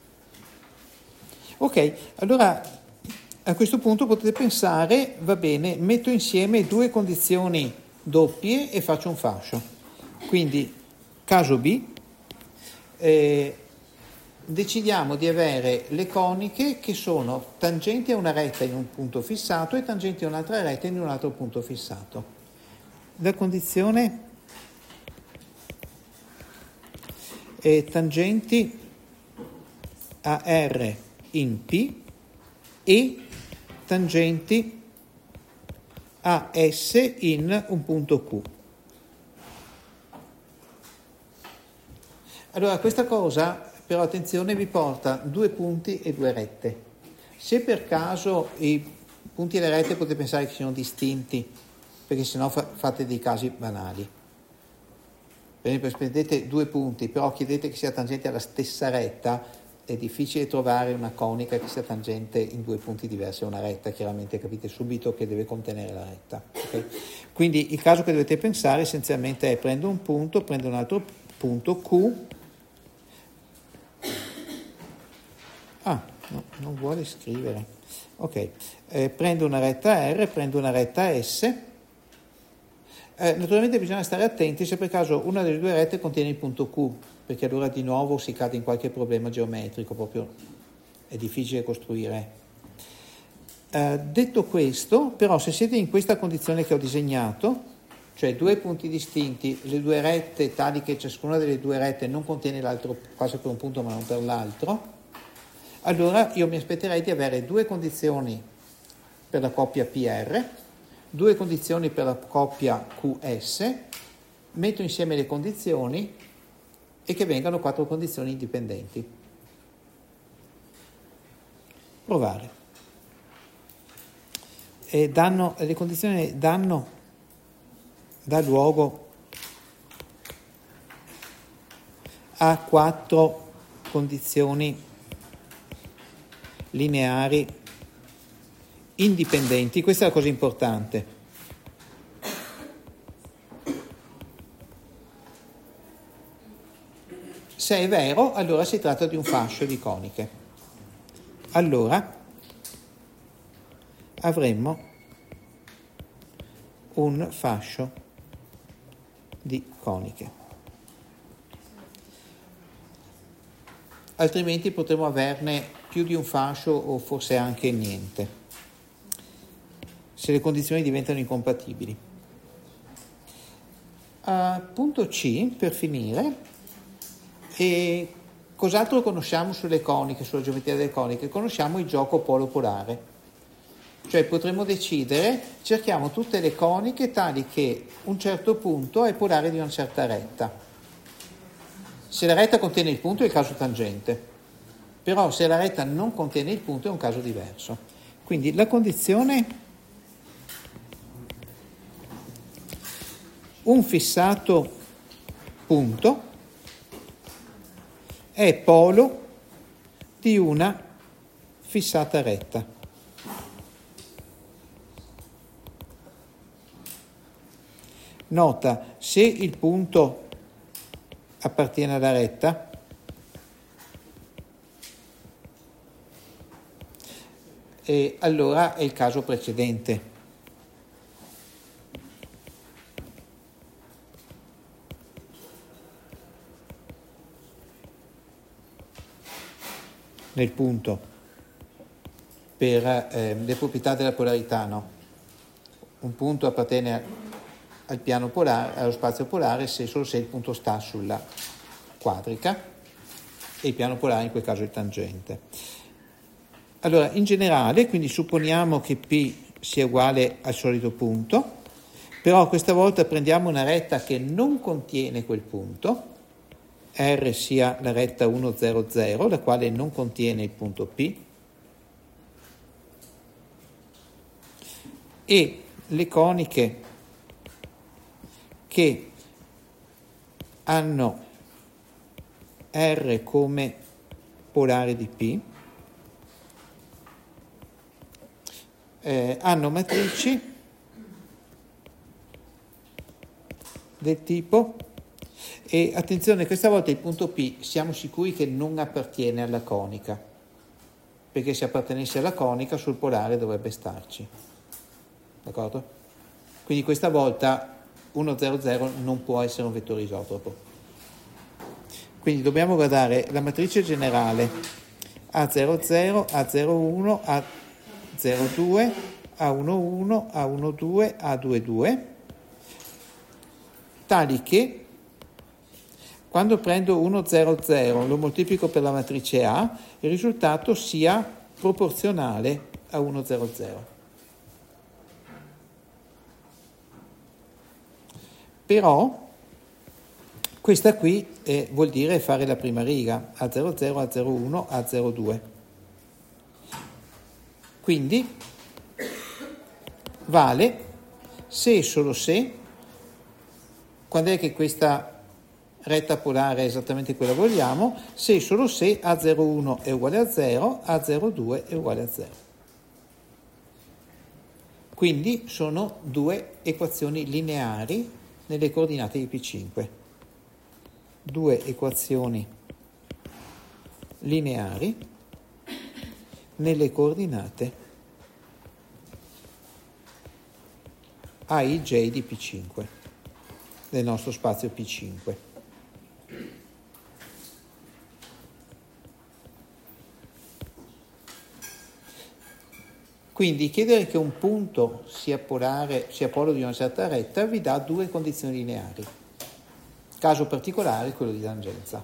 A: ok, allora a questo punto potete pensare, va bene, metto insieme due condizioni doppie e faccio un fascio. Quindi, caso B, eh, decidiamo di avere le coniche che sono tangenti a una retta in un punto fissato e tangenti a un'altra retta in un altro punto fissato. La condizione è tangenti a R in P e tangenti a S in un punto Q. Allora questa cosa, però attenzione, vi porta due punti e due rette. Se per caso i punti e le rette potete pensare che siano distinti, perché sennò fa- fate dei casi banali. Per esempio, prendete due punti, però chiedete che sia tangente alla stessa retta, è difficile trovare una conica che sia tangente in due punti diversi a una retta, chiaramente capite subito che deve contenere la retta. Okay? Quindi il caso che dovete pensare essenzialmente è: prendo un punto, prendo un altro punto Q. Ah, no, non vuole scrivere. Ok, eh, prendo una retta R, prendo una retta S. Eh, naturalmente bisogna stare attenti se per caso una delle due rette contiene il punto Q, perché allora di nuovo si cade in qualche problema geometrico, proprio è difficile costruire. Eh, detto questo, però, se siete in questa condizione che ho disegnato, cioè due punti distinti, le due rette tali che ciascuna delle due rette non contiene l'altro, passa per un punto ma non per l'altro, allora io mi aspetterei di avere due condizioni per la coppia P R, due condizioni per la coppia Q S, metto insieme le condizioni e che vengano quattro condizioni indipendenti. Provare. E danno, le condizioni danno, dà luogo a quattro condizioni lineari indipendenti. Questa è la cosa importante. Se è vero, allora si tratta di un fascio di coniche. Allora avremmo un fascio di coniche. Altrimenti potremmo averne più di un fascio o forse anche niente, se le condizioni diventano incompatibili. Uh, punto C, per finire, e cos'altro conosciamo sulle coniche, sulla geometria delle coniche? Conosciamo il gioco polo-polare, cioè potremmo decidere, cerchiamo tutte le coniche tali che un certo punto è polare di una certa retta. Se la retta contiene il punto è il caso tangente, però se la retta non contiene il punto è un caso diverso. Quindi la condizione: un fissato punto è polo di una fissata retta. Nota, se il punto appartiene alla retta, e allora è il caso precedente. Nel punto, per eh, le proprietà della polarità, no? Un punto appartiene a, al piano polare, allo spazio polare, se solo se il punto sta sulla quadrica, e il piano polare in quel caso è il tangente. Allora, in generale, quindi supponiamo che P sia uguale al solito punto, però questa volta prendiamo una retta che non contiene quel punto, R sia la retta uno zero zero, la quale non contiene il punto P, e le coniche che hanno R come polare di P eh, hanno matrici del tipo, e attenzione, questa volta il punto P siamo sicuri che non appartiene alla conica, perché se appartenesse alla conica sul polare dovrebbe starci, d'accordo? Quindi questa volta uno zero zero non può essere un vettore isotropo. Quindi dobbiamo guardare la matrice generale A zero zero, A zero uno, A zero due, A uno uno, A uno due, A due due, tali che quando prendo uno zero zero lo moltiplico per la matrice A, il risultato sia proporzionale a uno zero zero. Però questa qui eh, vuol dire fare la prima riga, A zero zero, A zero uno, A zero due. Quindi vale se e solo se, quando è che questa retta polare è esattamente quella che vogliamo, se e solo se A zero uno è uguale a zero, A zero due è uguale a zero. Quindi sono due equazioni lineari nelle coordinate di P cinque. Due equazioni lineari nelle coordinate A I J di P cinque. del nostro spazio P cinque. Quindi chiedere che un punto sia polare, sia polo di una certa retta vi dà due condizioni lineari. Caso particolare quello di tangenza.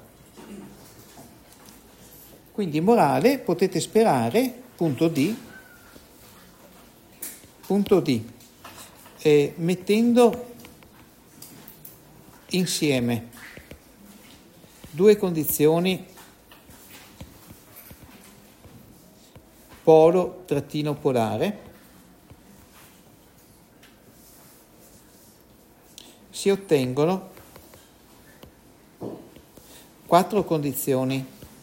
A: Quindi in morale potete sperare, punto D, punto D, eh, mettendo insieme due condizioni polo trattino polare, si ottengono quattro condizioni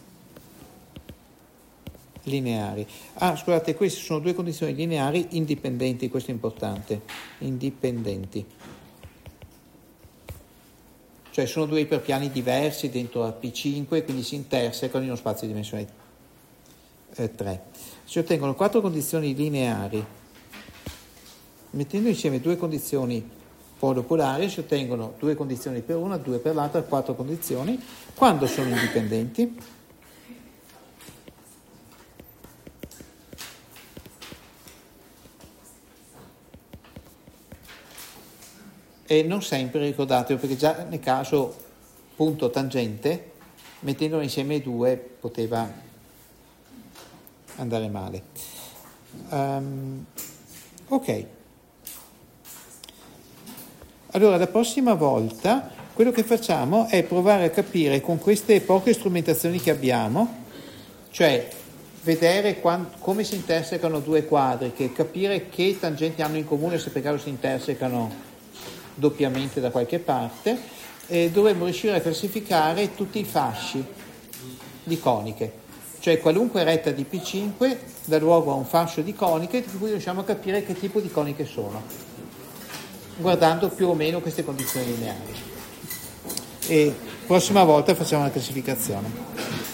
A: lineari. Ah, scusate, queste sono due condizioni lineari indipendenti, questo è importante, indipendenti. Cioè sono due iperpiani diversi dentro a P cinque, quindi si intersecano in uno spazio di dimensione eh, tre. Si ottengono quattro condizioni lineari. Mettendo insieme due condizioni polo polare si ottengono due condizioni per una, due per l'altra, quattro condizioni. Quando sono indipendenti? E non sempre, ricordatevo, perché già nel caso punto tangente, mettendolo insieme i due poteva andare male. Um, ok. Allora, la prossima volta quello che facciamo è provare a capire con queste poche strumentazioni che abbiamo, cioè vedere quando, come si intersecano due quadriche, capire che tangenti hanno in comune se per caso si intersecano doppiamente da qualche parte, e dovremmo riuscire a classificare tutti i fasci di coniche. Cioè qualunque retta di P cinque dà luogo a un fascio di coniche di cui riusciamo a capire che tipo di coniche sono, guardando più o meno queste condizioni lineari. E prossima volta facciamo la classificazione.